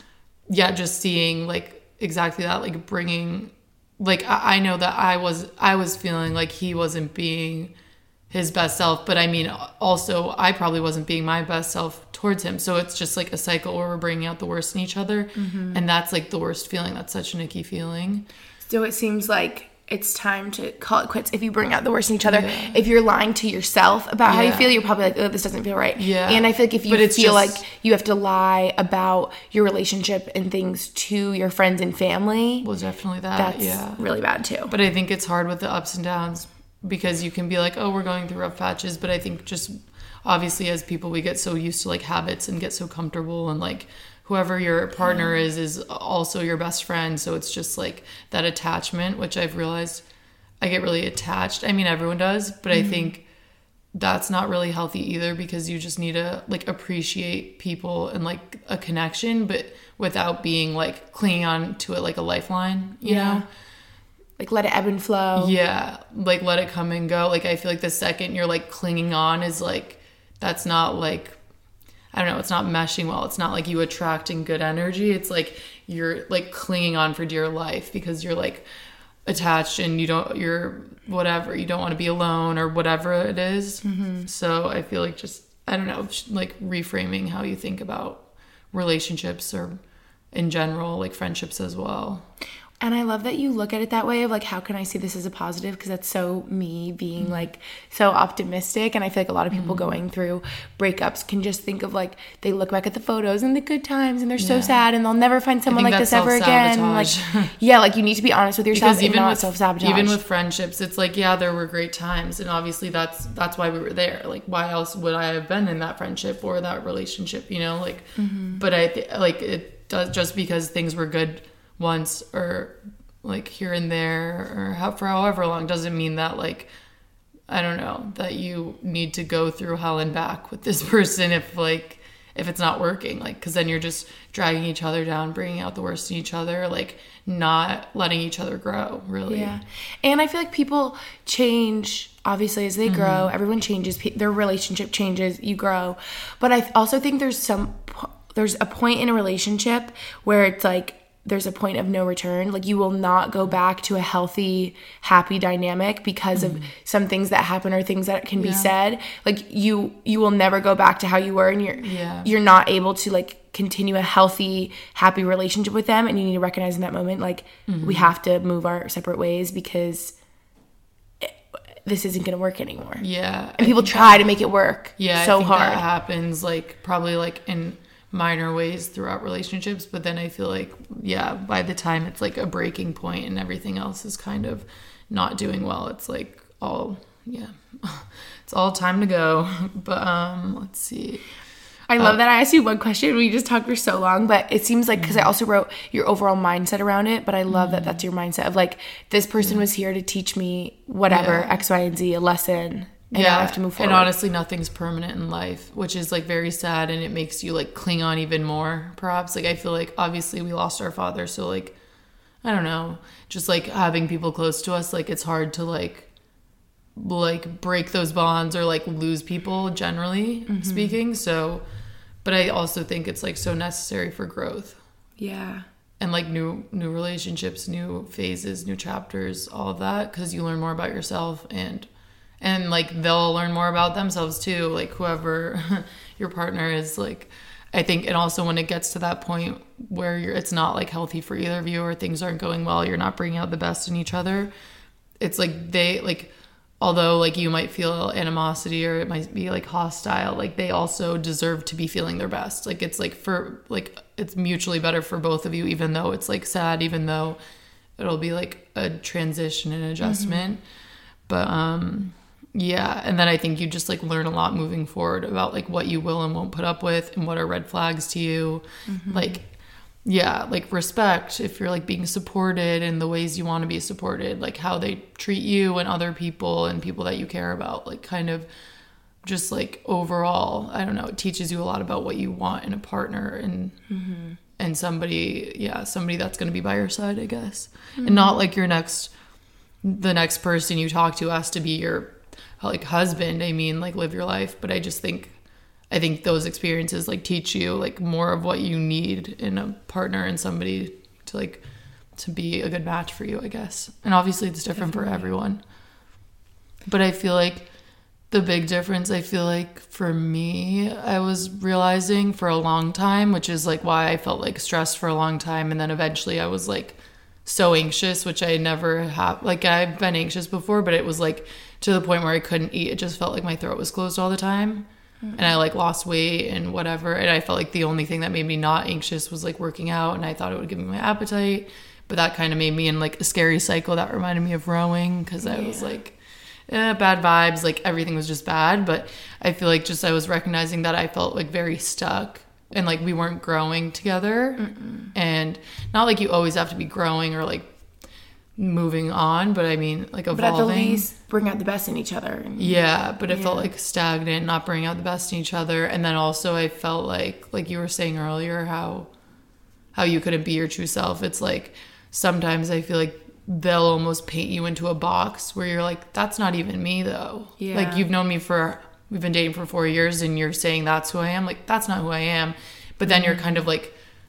seeing like exactly that, like bringing, like I know that I was feeling like he wasn't being his best self, but I mean, also I probably wasn't being my best self towards him. So it's just like a cycle where we're bringing out the worst in each other. And that's like the worst feeling. That's such an icky feeling. So it seems like it's time to call it quits if you bring out the worst in each other. Yeah. If you're lying to yourself about how you feel, you're probably like, oh, this doesn't feel right. Yeah. And I feel like if you feel like you have to lie about your relationship and things to your friends and family. Well, definitely that. That's really bad too. But I think it's hard with the ups and downs, because you can be like, oh, we're going through rough patches. But I think just obviously as people, we get so used to like habits and get so comfortable, and like whoever your partner is also your best friend. So it's just like that attachment, which I've realized I get really attached. I mean, everyone does, but I think that's not really healthy either, because you just need to like appreciate people and like a connection, but without being like clinging on to it like a lifeline, you know? Like, let it ebb and flow. Yeah. Like, let it come and go. Like, I feel like the second you're, like, clinging on is, like, that's not, like, I don't know. It's not meshing well. It's not, like, you attracting good energy. It's, like, you're, like, clinging on for dear life because you're, like, attached and you're whatever, you don't want to be alone or whatever it is. So I feel like just, I don't know, like reframing how you think about relationships or in general, like friendships as well. And I love that you look at it that way of like, how can I see this as a positive? Because that's so me being like so optimistic. And I feel like a lot of people going through breakups can just think of like, they look back at the photos and the good times and they're so sad and they'll never find someone like this ever again. Like, yeah, like you need to be honest with yourself and not self-sabotage. Even with friendships, it's like, yeah, there were great times. And obviously that's why we were there. Like, why else would I have been in that friendship or that relationship, you know? Like, but like it does, just because things were good once or like here and there or for however long doesn't mean that like, I don't know, that you need to go through hell and back with this person if it's not working, like, because then you're just dragging each other down, bringing out the worst in each other, like not letting each other grow, really. Yeah. And I feel like people change obviously as they grow. Everyone changes, their relationship changes, you grow. But I also think there's a point in a relationship where it's like there's a point of no return. Like you will not go back to a healthy, happy dynamic because of some things that happen or things that can be said. Like you will never go back to how you were, and you're not able to like continue a healthy, happy relationship with them. And you need to recognize in that moment, like we have to move our separate ways because this isn't going to work anymore. Yeah. And people try to make it work so hard. That happens like probably like in minor ways throughout relationships, but then I feel like by the time it's like a breaking point and everything else is kind of not doing well, it's like all it's all time to go. But let's see, I love that I asked you one question. We just talked for so long, but it seems like because I also wrote your overall mindset around it, but I love that that's your mindset of like, this person was here to teach me whatever X, Y, and Z, a lesson. And I have to move forward. And honestly, nothing's permanent in life, which is like very sad, and it makes you like cling on even more, perhaps. Like I feel like obviously we lost our father, so like I don't know, just like having people close to us, like it's hard to like break those bonds or like lose people generally speaking. So, but I also think it's like so necessary for growth. Yeah. And like new relationships, new phases, new chapters, all of that, because you learn more about yourself and like they'll learn more about themselves too, like whoever your partner is. Like I think, and also when it gets to that point where it's not like healthy for either of you or things aren't going well, you're not bringing out the best in each other, it's like they like, although like you might feel animosity or it might be like hostile, like they also deserve to be feeling their best. Like it's like for like it's mutually better for both of you, even though it's like sad, even though it'll be like a transition and adjustment. But and then I think you just like learn a lot moving forward about like what you will and won't put up with and what are red flags to you. Like respect, if you're like being supported in the ways you want to be supported, like how they treat you and other people and people that you care about, like kind of just like overall, I don't know, it teaches you a lot about what you want in a partner and somebody that's going to be by your side, I guess. And not like the next person you talk to has to be your like husband. I mean, like live your life. But I think those experiences like teach you like more of what you need in a partner and somebody to be a good match for you, I guess. And obviously it's different for everyone. But I feel like the big difference, I feel like for me, I was realizing for a long time, which is like why I felt like stressed for a long time. And then eventually I was like so anxious, which I never have. Like I've been anxious before, but it was like to the point where I couldn't eat. It just felt like my throat was closed all the time. And I like lost weight and whatever. And I felt like the only thing that made me not anxious was like working out. And I thought it would give me my appetite. But that kind of made me in like a scary cycle that reminded me of rowing. Because I was like, bad vibes. Like everything was just bad. But I feel like just I was recognizing that I felt like very stuck. And like we weren't growing together. And not like you always have to be growing or like moving on, but I mean like evolving. But at the least bring out the best in each other. But it felt like stagnant, not bringing out the best in each other. And then also I felt like you were saying earlier, how you couldn't be your true self. It's like sometimes I feel like they'll almost paint you into a box where you're like, that's not even me though. Like you've known me we've been dating for 4 years and you're saying that's who I am. Like that's not who I am. But then you're kind of like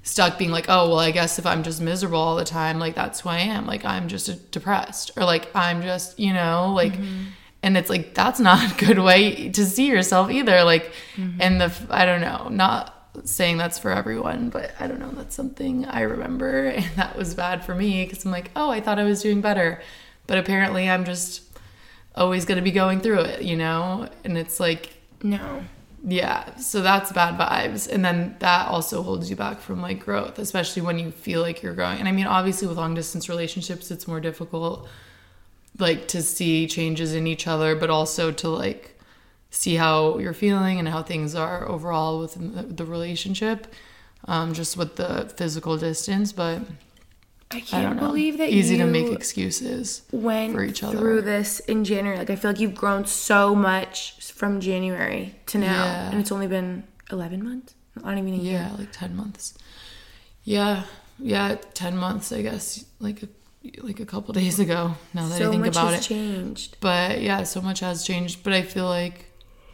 stuck being like, oh, well, I guess if I'm just miserable all the time, like that's who I am. Like I'm just depressed, or like I'm just, you know, like, and it's like, that's not a good way to see yourself either. Like, and I don't know, not saying that's for everyone, but I don't know, that's something I remember, and that was bad for me because I'm like, oh, I thought I was doing better, but apparently I'm just always going to be going through it, you know? And it's like, no. Yeah, so that's bad vibes. And then that also holds you back from like growth, especially when you feel like you're growing. And I mean, obviously with long distance relationships, it's more difficult like to see changes in each other, but also to like see how you're feeling and how things are overall within the relationship, just with the physical distance. But I can't believe that easy you to make excuses for each other. Through this in January. Like I feel like you've grown so much from January to now, and it's only been 11 months. Not even a year. Yeah, like 10 months. Yeah, 10 months, I guess. Like a couple days ago. Now that I think about it, so much has changed. But yeah, so much has changed. But I feel like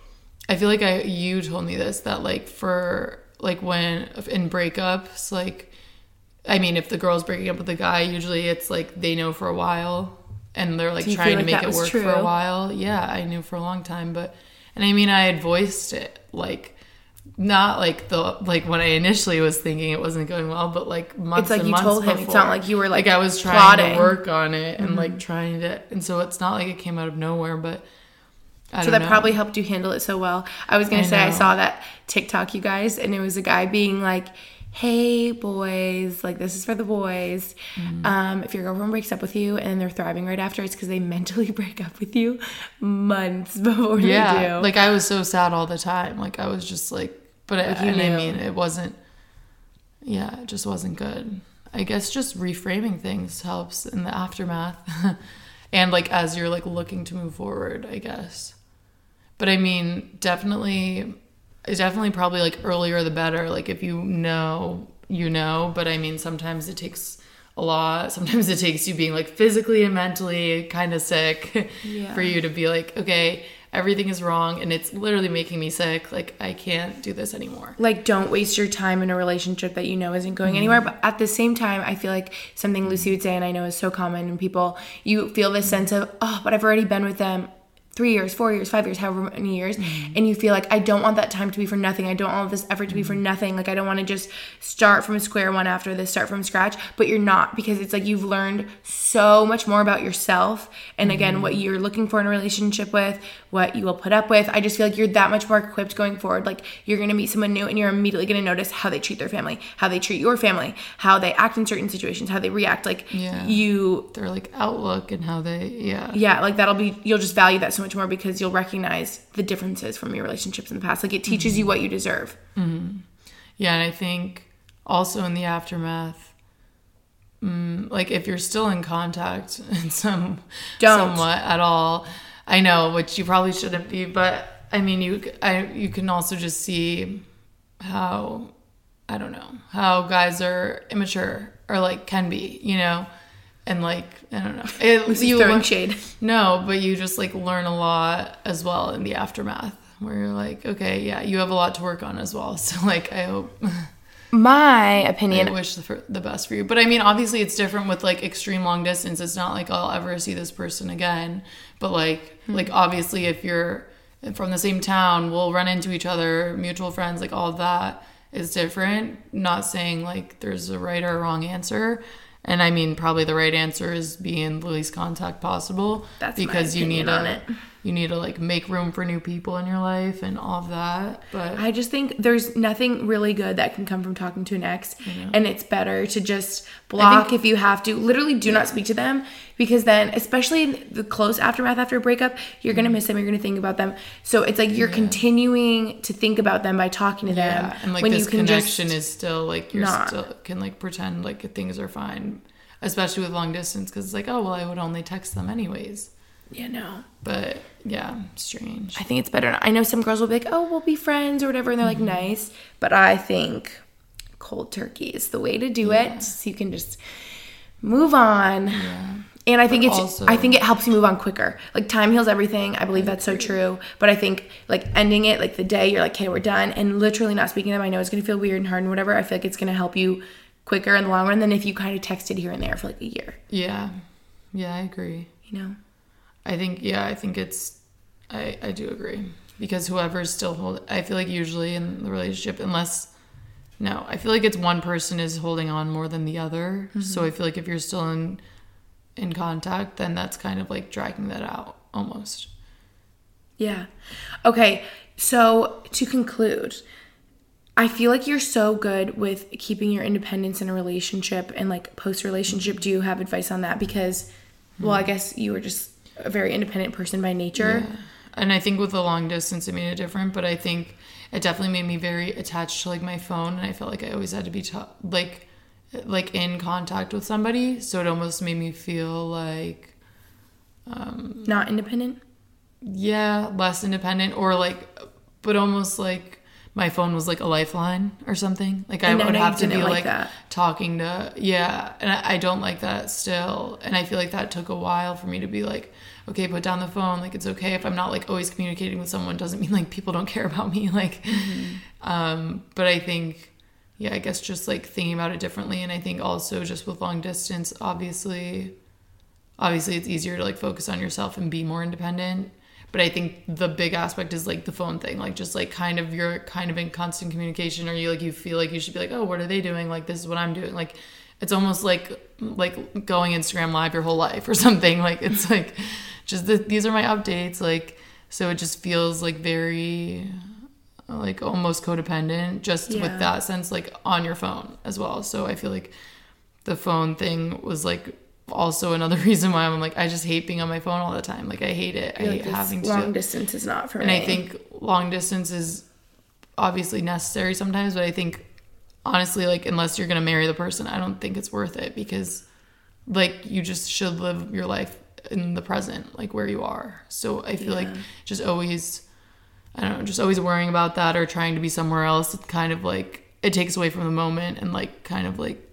you told me this, that like for like when in breakups, like. I mean, if the girl's breaking up with a guy, usually it's like they know for a while and they're like trying to make it work for a while. Yeah, I knew for a long time, and I mean, I had voiced it like not like when I initially was thinking it wasn't going well, but like months and months before. It's like you told him. It's not like you were like I was trying to work on it and like trying to, and so it's not like it came out of nowhere, but I don't know. Probably helped you handle it so well. I was gonna say I saw that TikTok, you guys, and it was a guy being like, hey boys, like this is for the boys. If your girlfriend breaks up with you and they're thriving right after, it's because they mentally break up with you months before they do. Like I was so sad all the time. Like I was just like, but I mean, it wasn't. Yeah, it just wasn't good. I guess just reframing things helps in the aftermath, and like as you're like looking to move forward, I guess. But I mean, definitely probably like earlier the better. Like if you know, but I mean, sometimes it takes a lot. Sometimes it takes you being like physically and mentally kind of sick for you to be like, okay, everything is wrong and it's literally making me sick. Like I can't do this anymore. Like don't waste your time in a relationship that you know isn't going anywhere. But at the same time, I feel like something Lucy would say, and I know is so common in people, you feel this sense of, oh, but I've already been with them 3 years, 4 years, 5 years, however many years, and you feel like, I don't want that time to be for nothing. I don't want all this effort to be for nothing. Like, I don't want to just start from square one after this, start from scratch. But you're not, because it's like you've learned so much more about yourself. And again, what you're looking for in a relationship with, what you will put up with. I just feel like you're that much more equipped going forward. Like, you're going to meet someone new and you're immediately going to notice how they treat their family, how they treat your family, how they act in certain situations, how they react. Like, their like outlook and how they, like you'll just value that so much more because you'll recognize the differences from your relationships in the past. Like, it teaches you what you deserve. Yeah, and I think also in the aftermath, like if you're still in contact in somewhat at all, I know, which you probably shouldn't be, but I mean, you can also just see how, I don't know, how guys are immature or like can be, you know, and like, I don't know. You throwing shade. No, but you just like learn a lot as well in the aftermath where you're like, okay, yeah, you have a lot to work on as well. So like, I hope... My opinion, I wish the best for you. But I mean, obviously it's different with like extreme long distance. It's not like I'll ever see this person again. But like obviously if you're from the same town, we'll run into each other, mutual friends, like all of that is different. Not saying like there's a right or a wrong answer. And I mean, probably the right answer is be in the least contact possible. That's because my opinion on it. You need to like make room for new people in your life and all of that. But I just think there's nothing really good that can come from talking to an ex. And it's better to just block if you have to. Literally do not speak to them, because then, especially in the close aftermath after a breakup, you're going to miss them. You're going to think about them. So it's like you're continuing to think about them by talking to them. And like when this connection is still like you're still can like pretend like things are fine, especially with long distance, because it's like, oh, well, I would only text them anyways. Yeah, no. But yeah, strange. I think it's better. I know some girls will be like, oh, we'll be friends or whatever, and they're like, nice. But I think cold turkey is the way to do it, so you can just move on. Yeah. And I think also, I think it helps you move on quicker. Like, time heals everything. I believe that's so true. But I think, like, ending it, like, the day you're like, okay, we're done, and literally not speaking to them, I know it's going to feel weird and hard and whatever. I feel like it's going to help you quicker in the long run than if you kind of texted here and there for, like, a year. Yeah. Yeah, I agree. You know? I think it's, I do agree. Because whoever's still holding, I feel like usually in the relationship, I feel like it's one person is holding on more than the other. Mm-hmm. So I feel like if you're still in contact, then that's kind of like dragging that out almost. Yeah. Okay. So to conclude, I feel like you're so good with keeping your independence in a relationship and like post-relationship. Do you have advice on that? Because, well, I guess you were just a very independent person by nature. Yeah. And I think with the long distance, it made it different. But I think it definitely made me very attached to like my phone. And I felt like I always had to be like in contact with somebody, so it almost made me feel like not independent. Yeah, less independent, or like, but almost like my phone was like a lifeline or something. Like I would have to be like talking to, and I don't like that still. And I feel like that took a while for me to be like, okay, put down the phone. Like, it's okay if I'm not like always communicating with someone. Doesn't mean like people don't care about me. Like, but I think, yeah, I guess just like thinking about it differently. And I think also just with long distance, obviously it's easier to like focus on yourself and be more independent. But I think the big aspect is like the phone thing, like just like kind of you're kind of in constant communication, or you feel like you should be like, oh, what are they doing? Like, this is what I'm doing. Like, it's almost like going Instagram live your whole life or something. Like, it's like just these are my updates. Like, so it just feels like very like almost codependent just with that sense, like on your phone as well. So I feel like the phone thing was like also another reason why I'm like, I just hate being on my phone all the time. Like, I hate it. I hate having to long distance is not for me. And I think long distance is obviously necessary sometimes, but I think honestly, like, unless you're gonna marry the person, I don't think it's worth it, because like you just should live your life in the present, like where you are. So I feel like just always, I don't know, just always worrying about that or trying to be somewhere else, it kind of like, it takes away from the moment and like kind of like,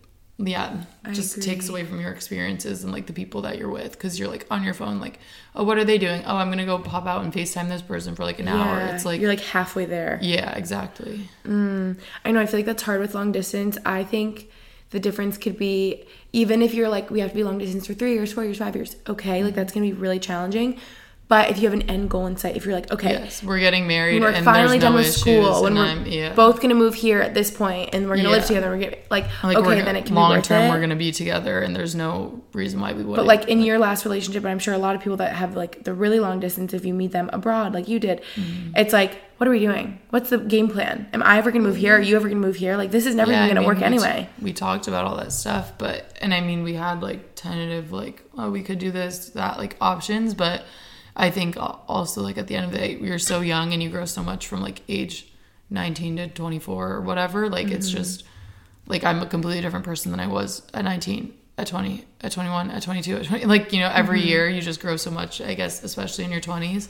just takes away from your experiences and like the people that you're with, because you're like on your phone like, oh, what are they doing? Oh, I'm gonna go pop out and FaceTime this person for like an hour. It's like you're like halfway there. Yeah, exactly. I know, I feel like that's hard with long distance. I think the difference could be, even if you're like, we have to be long distance for 3 years, 4 years, 5 years, okay, like that's gonna be really challenging. But if you have an end goal in sight, if you're like, okay, yes, we're getting married, we're and finally there's done no with school, when issues, we're both gonna move here at this point, and we're gonna live together, we're gonna like okay, then it can be worth it. Long term, we're gonna be together, and there's no reason why we wouldn't. But like in your last relationship, and I'm sure a lot of people that have like the really long distance, if you meet them abroad, like you did, it's like, what are we doing? What's the game plan? Am I ever gonna move here? Are you ever gonna move here? Like, this is never even gonna work anyway. We talked about all that stuff, and I mean, we had like tentative like, oh, we could do this, that, like options, but I think also like at the end of the day, you're so young and you grow so much from like age 19 to 24 or whatever. Like, it's just like, I'm a completely different person than I was at 19, at 20, at 21, at 22, at 20. Like, you know, every year you just grow so much, I guess, especially in your 20s.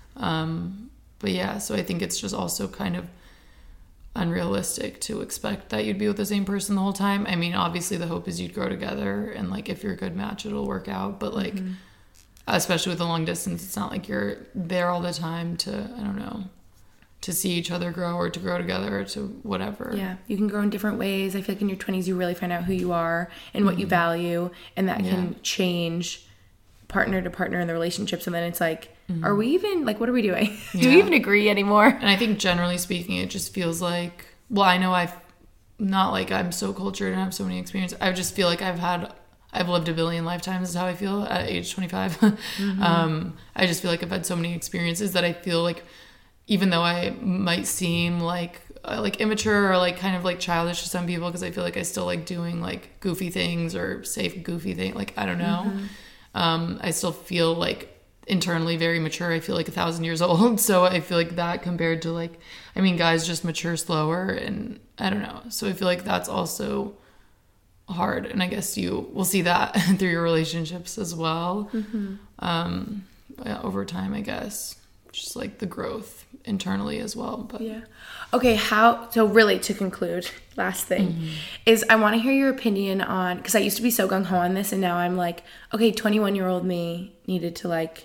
But yeah, so I think it's just also kind of unrealistic to expect that you'd be with the same person the whole time. I mean, obviously the hope is you'd grow together, and like if you're a good match, it'll work out. But like, especially with the long distance, it's not like you're there all the time to, I don't know, to see each other grow or to grow together or to whatever. Yeah, you can grow in different ways. I feel like in your 20s, you really find out who you are and what you value, and that can change partner to partner in the relationships. And then it's like, are we even, like, what are we doing? Do we even agree anymore? And I think generally speaking, it just feels like, well, I know not like I'm so cultured and have so many experiences. I just feel like I've lived a billion lifetimes is how I feel at age 25. I just feel like I've had so many experiences that I feel like, even though I might seem like immature or like kind of like childish to some people, because I feel like I still like doing like goofy things or safe goofy things, like I don't know, I still feel like internally very mature. I feel like 1,000 years old. So I feel like that compared to like, I mean, guys just mature slower, and I don't know. So I feel like that's also hard, and I guess you will see that through your relationships as well, over time, I guess. just like the growth internally as well. But yeah. Okay, so really to conclude, last thing is I want to hear your opinion on, because I used to be so gung-ho on this and now I'm like, okay, 21-year-old me needed to like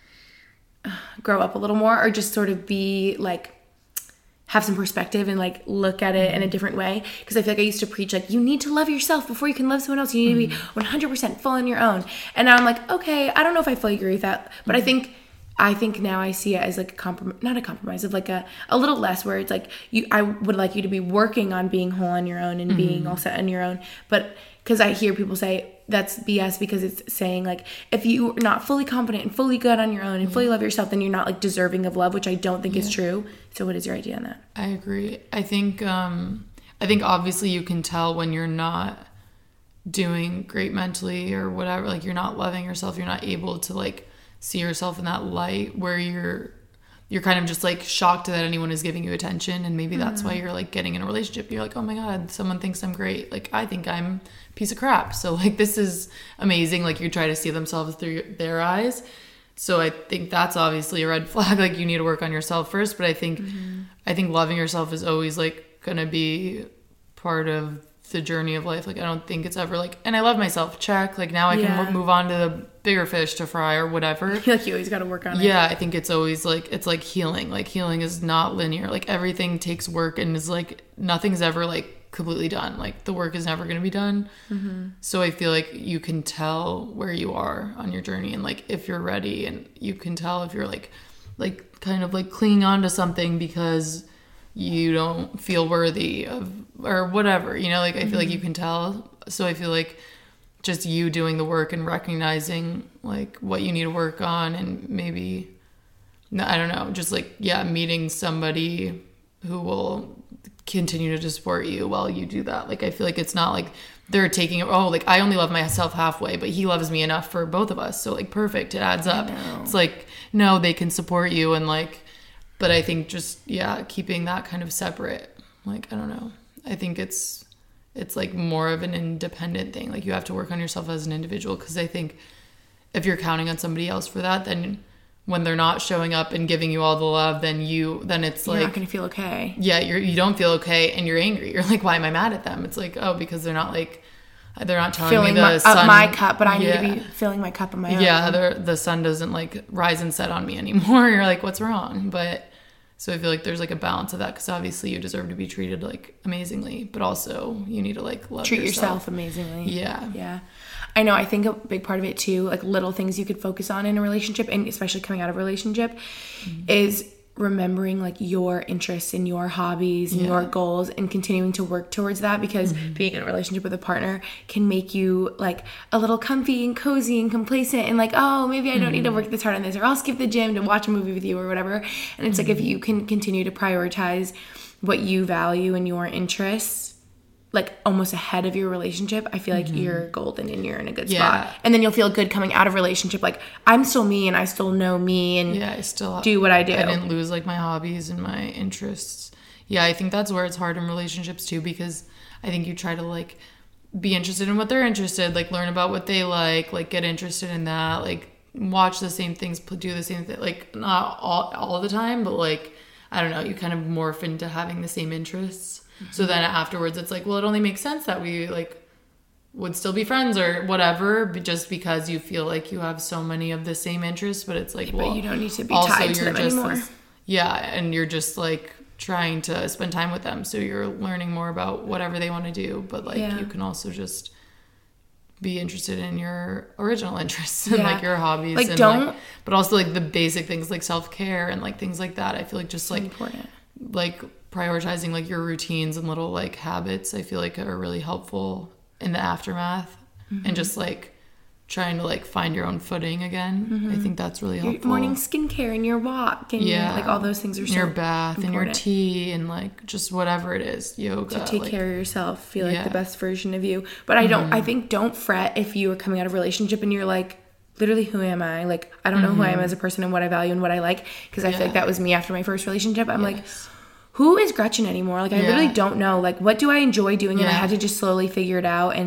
grow up a little more, or just sort of be like, have some perspective and like look at it in a different way. Because I feel like I used to preach like, you need to love yourself before you can love someone else. You need to be 100% full on your own. And now I'm like, okay, I don't know if I fully agree with that, but I think now I see it as like not a compromise, of like a little less, where it's like I would like you to be working on being whole on your own and being all set on your own. But because I hear people say that's BS, because it's saying like, if you're not fully confident and fully good on your own and fully love yourself, then you're not like deserving of love, which I don't think is true. So what is your idea on that? I agree. I think obviously you can tell when you're not doing great mentally or whatever, like you're not loving yourself, you're not able to like see yourself in that light where you're kind of just like shocked that anyone is giving you attention. And maybe that's why you're like getting in a relationship. You're like, oh my God, someone thinks I'm great. Like, I think I'm a piece of crap. So like, this is amazing. Like, you try to see themselves through their eyes. So I think that's obviously a red flag. Like, you need to work on yourself first. But I think loving yourself is always like going to be part of the journey of life. Like, I don't think it's ever like, and I love myself, check, like now I can move on to the bigger fish to fry or whatever. I feel like you always got to work on it. Yeah, I think it's always like, it's like healing. Like, healing is not linear. Like, everything takes work and is like, nothing's ever like completely done. Like, the work is never going to be done. So I feel like you can tell where you are on your journey, and like if you're ready, and you can tell if you're like kind of like clinging on to something because you don't feel worthy of, or whatever, you know, like I feel like you can tell. So I feel like just you doing the work and recognizing like what you need to work on, and maybe, I don't know, just like, meeting somebody who will continue to support you while you do that. Like, I feel like it's not like they're taking, like I only love myself halfway, but he loves me enough for both of us. So like, perfect. It adds up. It's like, no, they can support you. And like, but I think just, keeping that kind of separate, like, I don't know. I think it's like more of an independent thing. Like, you have to work on yourself as an individual, because I think if you're counting on somebody else for that, then when they're not showing up and giving you all the love, then it's like, you're not going to feel okay. Yeah, you don't feel okay, and you're angry. You're like, why am I mad at them? It's like, oh, because they're not telling filling me the sun up my cup, but I need to be filling my cup on my own. Yeah, the sun doesn't like rise and set on me anymore. You're like, what's wrong? But so I feel like there's like a balance of that, because obviously you deserve to be treated like amazingly, but also you need to like treat yourself amazingly. Yeah. I know. I think a big part of it too, like little things you could focus on in a relationship, and especially coming out of a relationship, is remembering like your interests and your hobbies and your goals, and continuing to work towards that, because being in a relationship with a partner can make you like a little comfy and cozy and complacent, and like, oh, maybe I don't need to work this hard on this, or I'll skip the gym to watch a movie with you or whatever. And it's like, if you can continue to prioritize what you value and your interests like almost ahead of your relationship, I feel like you're golden and you're in a good spot. And then you'll feel good coming out of a relationship, like, I'm still me and I still know me, and I still do what I do. I didn't lose like my hobbies and my interests. Yeah, I think that's where it's hard in relationships too, because I think you try to like be interested in what they're interested, like learn about what they like get interested in that, like watch the same things, do the same thing, like not all the time, but like, I don't know, you kind of morph into having the same interests. So then afterwards it's like, well, it only makes sense that we like would still be friends or whatever, but just because you feel like you have so many of the same interests. But it's like, well, but you don't need to be tied to them anymore. And you're just like trying to spend time with them, so you're learning more about whatever they want to do, but like you can also just be interested in your original interests and like your hobbies, like, and but also like the basic things like self-care and like things like that. I feel like just so like important, like prioritizing like your routines and little like habits, I feel like are really helpful in the aftermath, and just like trying to like find your own footing again. I think that's really helpful. Your morning skincare and your walk and like all those things are so your bath important. And your tea and like just whatever it is, yoga, to take care of yourself, feel like the best version of you. But I think don't fret if you are coming out of a relationship and you're like, literally, who am I? Like, I don't know who I am as a person and what I value and what I like, because I feel like that was me after my first relationship. I'm like, who is Gretchen anymore? Like, I literally don't know. Like, what do I enjoy doing? And I had to just slowly figure it out. And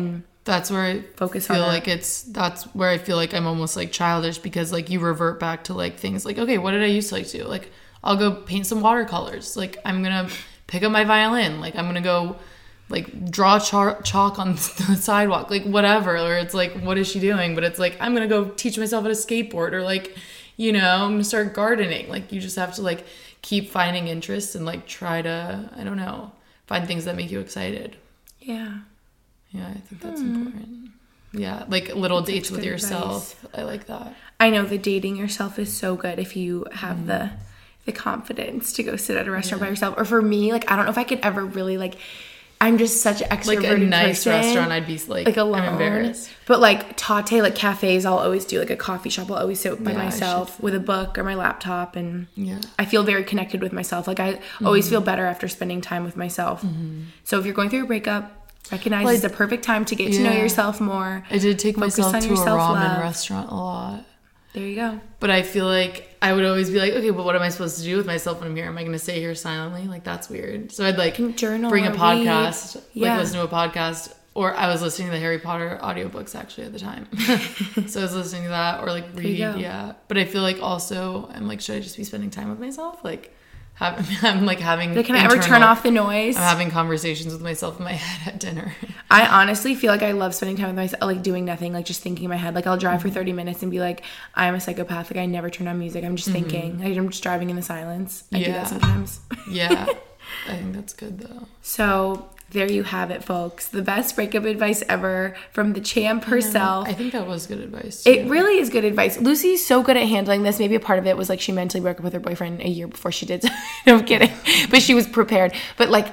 That's where I Focus feel on like that's where I feel like I'm almost like childish, because like you revert back to like things like, okay, what did I used to like to do? Like, I'll go paint some watercolors. Like, I'm gonna pick up my violin. Like, I'm gonna go like draw chalk on the sidewalk, like whatever. Or it's like, what is she doing? But it's like, I'm gonna go teach myself how to skateboard, or like, you know, I'm gonna start gardening. Like, you just have to like keep finding interests and like try to, I don't know, find things that make you excited. Yeah. Yeah, I think that's important. Yeah, like little dates with yourself. I like that. I know the dating yourself is so good if you have the confidence to go sit at a restaurant by yourself. Or for me, like, I don't know if I could ever really, like, I'm just such an extroverted Like a nice person. restaurant, I'd be like alone. I'm embarrassed. But like Tate, like cafes, I'll always do, like a coffee shop, I'll always sit by Yeah, I myself with a book or my laptop, and Yeah. I feel very connected with myself. Like, I always feel better after spending time with myself. So if you're going through a breakup, recognize Like, it's the perfect time to get to know yeah. yourself more. I did take Focus myself on to your a ramen self-love. restaurant a lot. There you go. But I feel like I would always be like, okay, but what am I supposed to do with myself when I'm here? Am I going to stay here silently? Like, that's weird. So I'd like Journal bring a or podcast, read. Yeah. like listen to a podcast. Or I was listening to the Harry Potter audiobooks actually at the time. So I was listening to that, or like read. you go. Yeah. But I feel like also I'm like, should I just be spending time with myself? Like, I'm like having. Like, can I ever turn off the noise? I'm having conversations with myself in my head at dinner. I honestly feel like I love spending time with myself, like doing nothing, like just thinking in my head. Like, I'll drive for 30 minutes and be like, I'm a psychopath. Like, I never turn on music. I'm just thinking. Like, I'm just driving in the silence. I do Yeah. that sometimes. Yeah. I think that's good though. So there you have it, folks. The best breakup advice ever from the champ herself. I think that was good advice. It really is good advice. Lucy's so good at handling this. Maybe a part of it was like she mentally broke up with her boyfriend a year before she did. No, I'm kidding. But she was prepared. But like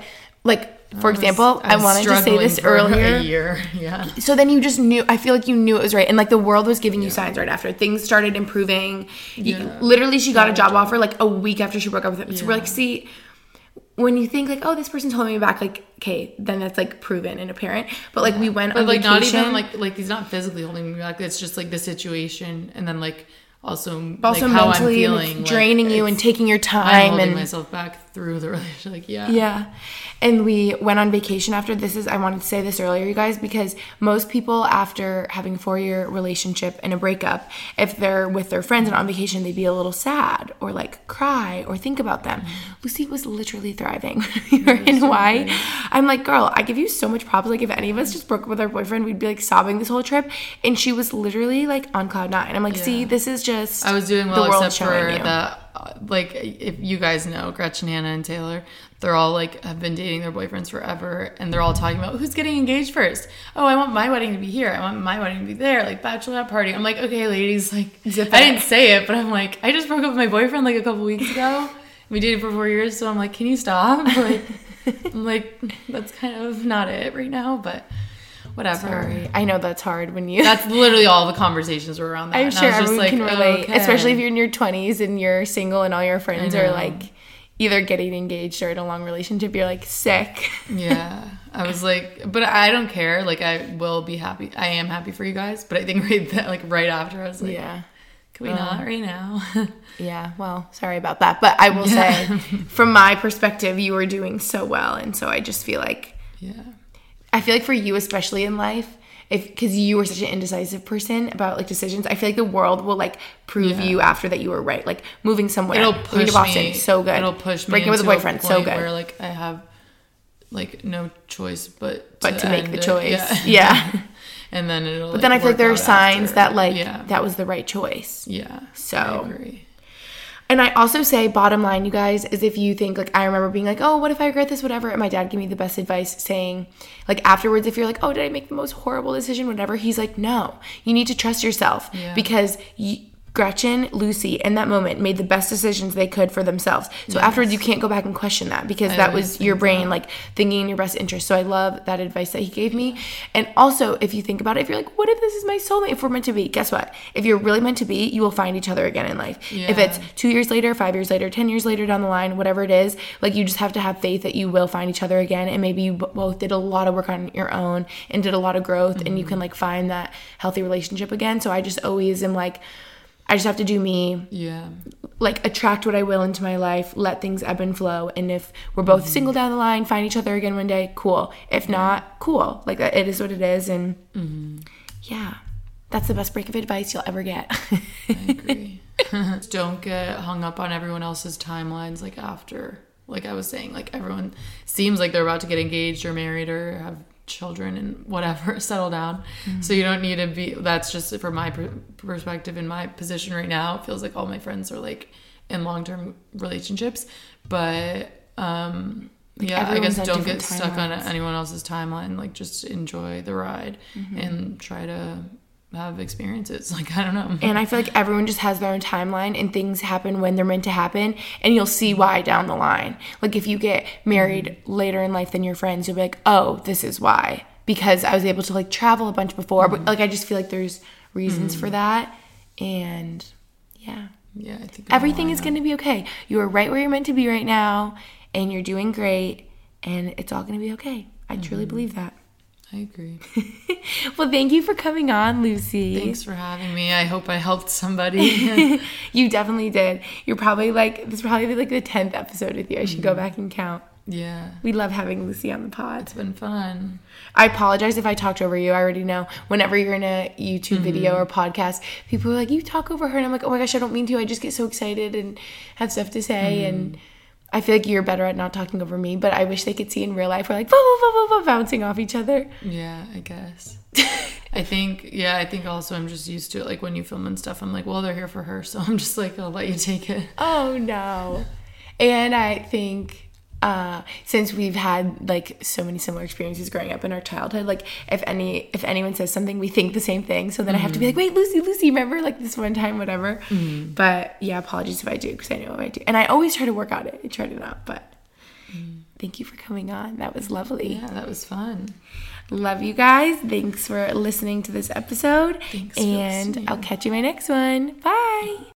for example, I wanted to say this earlier. A year. Yeah. So then you just knew, I feel like you knew it was right. And like the world was giving you signs right after. Things started improving. Literally, she got a job offer like a week after she broke up with him. So we're like, see, when you think like, oh, this person's holding me back, like, okay, then that's like proven and apparent. But like we went on like vacation. not even like he's not physically holding me back. It's just like the situation, and then like also like mentally how I'm feeling, and it's draining you and taking your I'm time holding and myself back through the relationship. Like yeah. And we went on vacation after. I wanted to say this earlier, you guys, because most people after having a 4-year relationship and a breakup, if they're with their friends and on vacation, they'd be a little sad or like cry or think about them. Lucy was literally thriving. We were in Hawaii. I'm like, girl, I give you so much props. Like, if any of us just broke up with our boyfriend, we'd be like sobbing this whole trip. And she was literally like on cloud 9. I'm like, see, this is just I was doing the well world except showing for you. the like, if you guys know Gretchen, Hannah, and Taylor, they're all like have been dating their boyfriends forever, and they're all talking about who's getting engaged first. Oh, I want my wedding to be here. I want my wedding to be there. Like, bachelorette party. I'm like, okay, ladies, like I didn't say it, but I'm like, I just broke up with my boyfriend like a couple weeks ago. We dated for 4 years, so I'm like, can you stop? Like, I'm like, that's kind of not it right now, but whatever. Sorry. I know that's hard when you... That's literally all the conversations were around that. I'm And sure I was just everyone like, can relate, okay. especially if you're in your 20s and you're single and all your friends are like either getting engaged or in a long relationship. You're like sick. Yeah. I was like, but I don't care. Like, I will be happy. I am happy for you guys. But I think right after, I was like, Yeah. can we not right now? Yeah. Well, sorry about that. But I will say, from my perspective, you were doing so well. And so I just feel like, I feel like for you, especially in life, because you were such an indecisive person about like decisions, I feel like the world will like prove you after that you were right. Like moving somewhere, It'll moving push to Boston, me. so good. It'll push me breaking with a into boyfriend, a so point good. where like I have like no choice but to make end the it. choice, yeah. And then it'll. But then I feel like there are signs that like yeah. that was the right choice. Yeah. So. I agree. And I also say, bottom line, you guys, is if you think, like, I remember being like, oh, what if I regret this, whatever. And my dad gave me the best advice saying, like, afterwards, if you're like, oh, did I make the most horrible decision, whatever. He's like, no, you need to trust yourself because Gretchen, Lucy, in that moment made the best decisions they could for themselves. So afterwards, you can't go back and question that because that was your brain, like, thinking in your best interest. So I love that advice that he gave me. And also, if you think about it, if you're like, what if this is my soulmate? If we're meant to be, guess what? If you're really meant to be, you will find each other again in life. If it's 2 years later, 5 years later, 10 years later down the line, whatever it is, like, you just have to have faith that you will find each other again. And maybe you both did a lot of work on your own and did a lot of growth and you can, like, find that healthy relationship again. So I just always am like, I just have to do me. Yeah. Like, attract what I will into my life, let things ebb and flow. And if we're both single down the line, find each other again one day, cool. If not, cool. Like, it is what it is. And yeah, that's the best break of advice you'll ever get. I agree. Don't get hung up on everyone else's timelines. Like, after, like I was saying, like, everyone seems like they're about to get engaged or married or have children and whatever, settle down. So you don't need to be, that's just from my perspective in my position right now. It feels like all my friends are like in long-term relationships, but yeah, I guess don't get stuck on anyone else's timeline. Like, just enjoy the ride and try to have experiences. Like, I don't know. And I feel like everyone just has their own timeline, and things happen when they're meant to happen, and you'll see why down the line. Like, if you get married later in life than your friends, you'll be like, oh, this is why, because I was able to like travel a bunch before. But like, I just feel like there's reasons for that. And yeah, I think everything is going to be okay. You are right where you're meant to be right now, and you're doing great, and it's all going to be okay. I truly believe that. I agree. Well, thank you for coming on, Lucy. Thanks for having me. I hope I helped somebody. You definitely did. You're probably like, this is probably like the 10th episode with you. I should go back and count. Yeah. We love having Lucy on the pod. It's been fun. I apologize if I talked over you. I already know whenever you're in a YouTube video or podcast, people are like, you talk over her. And I'm like, oh my gosh, I don't mean to. I just get so excited and have stuff to say. And I feel like you're better at not talking over me, but I wish they could see in real life. We're like, bouncing off each other. Yeah, I guess. I think also I'm just used to it. Like, when you film and stuff, I'm like, well, they're here for her. So I'm just like, I'll let you take it. Oh, no. And I think since we've had like so many similar experiences growing up in our childhood, like if anyone says something, we think the same thing. So then I have to be like, wait, Lucy, remember like this one time, whatever. But yeah, apologies if I do, because I know if I do. And I always try to work on it. I try to not, but thank you for coming on. That was lovely. Yeah, that was fun. Love you guys. Thanks for listening to this episode. Thanks and I'll catch you in my next one. Bye.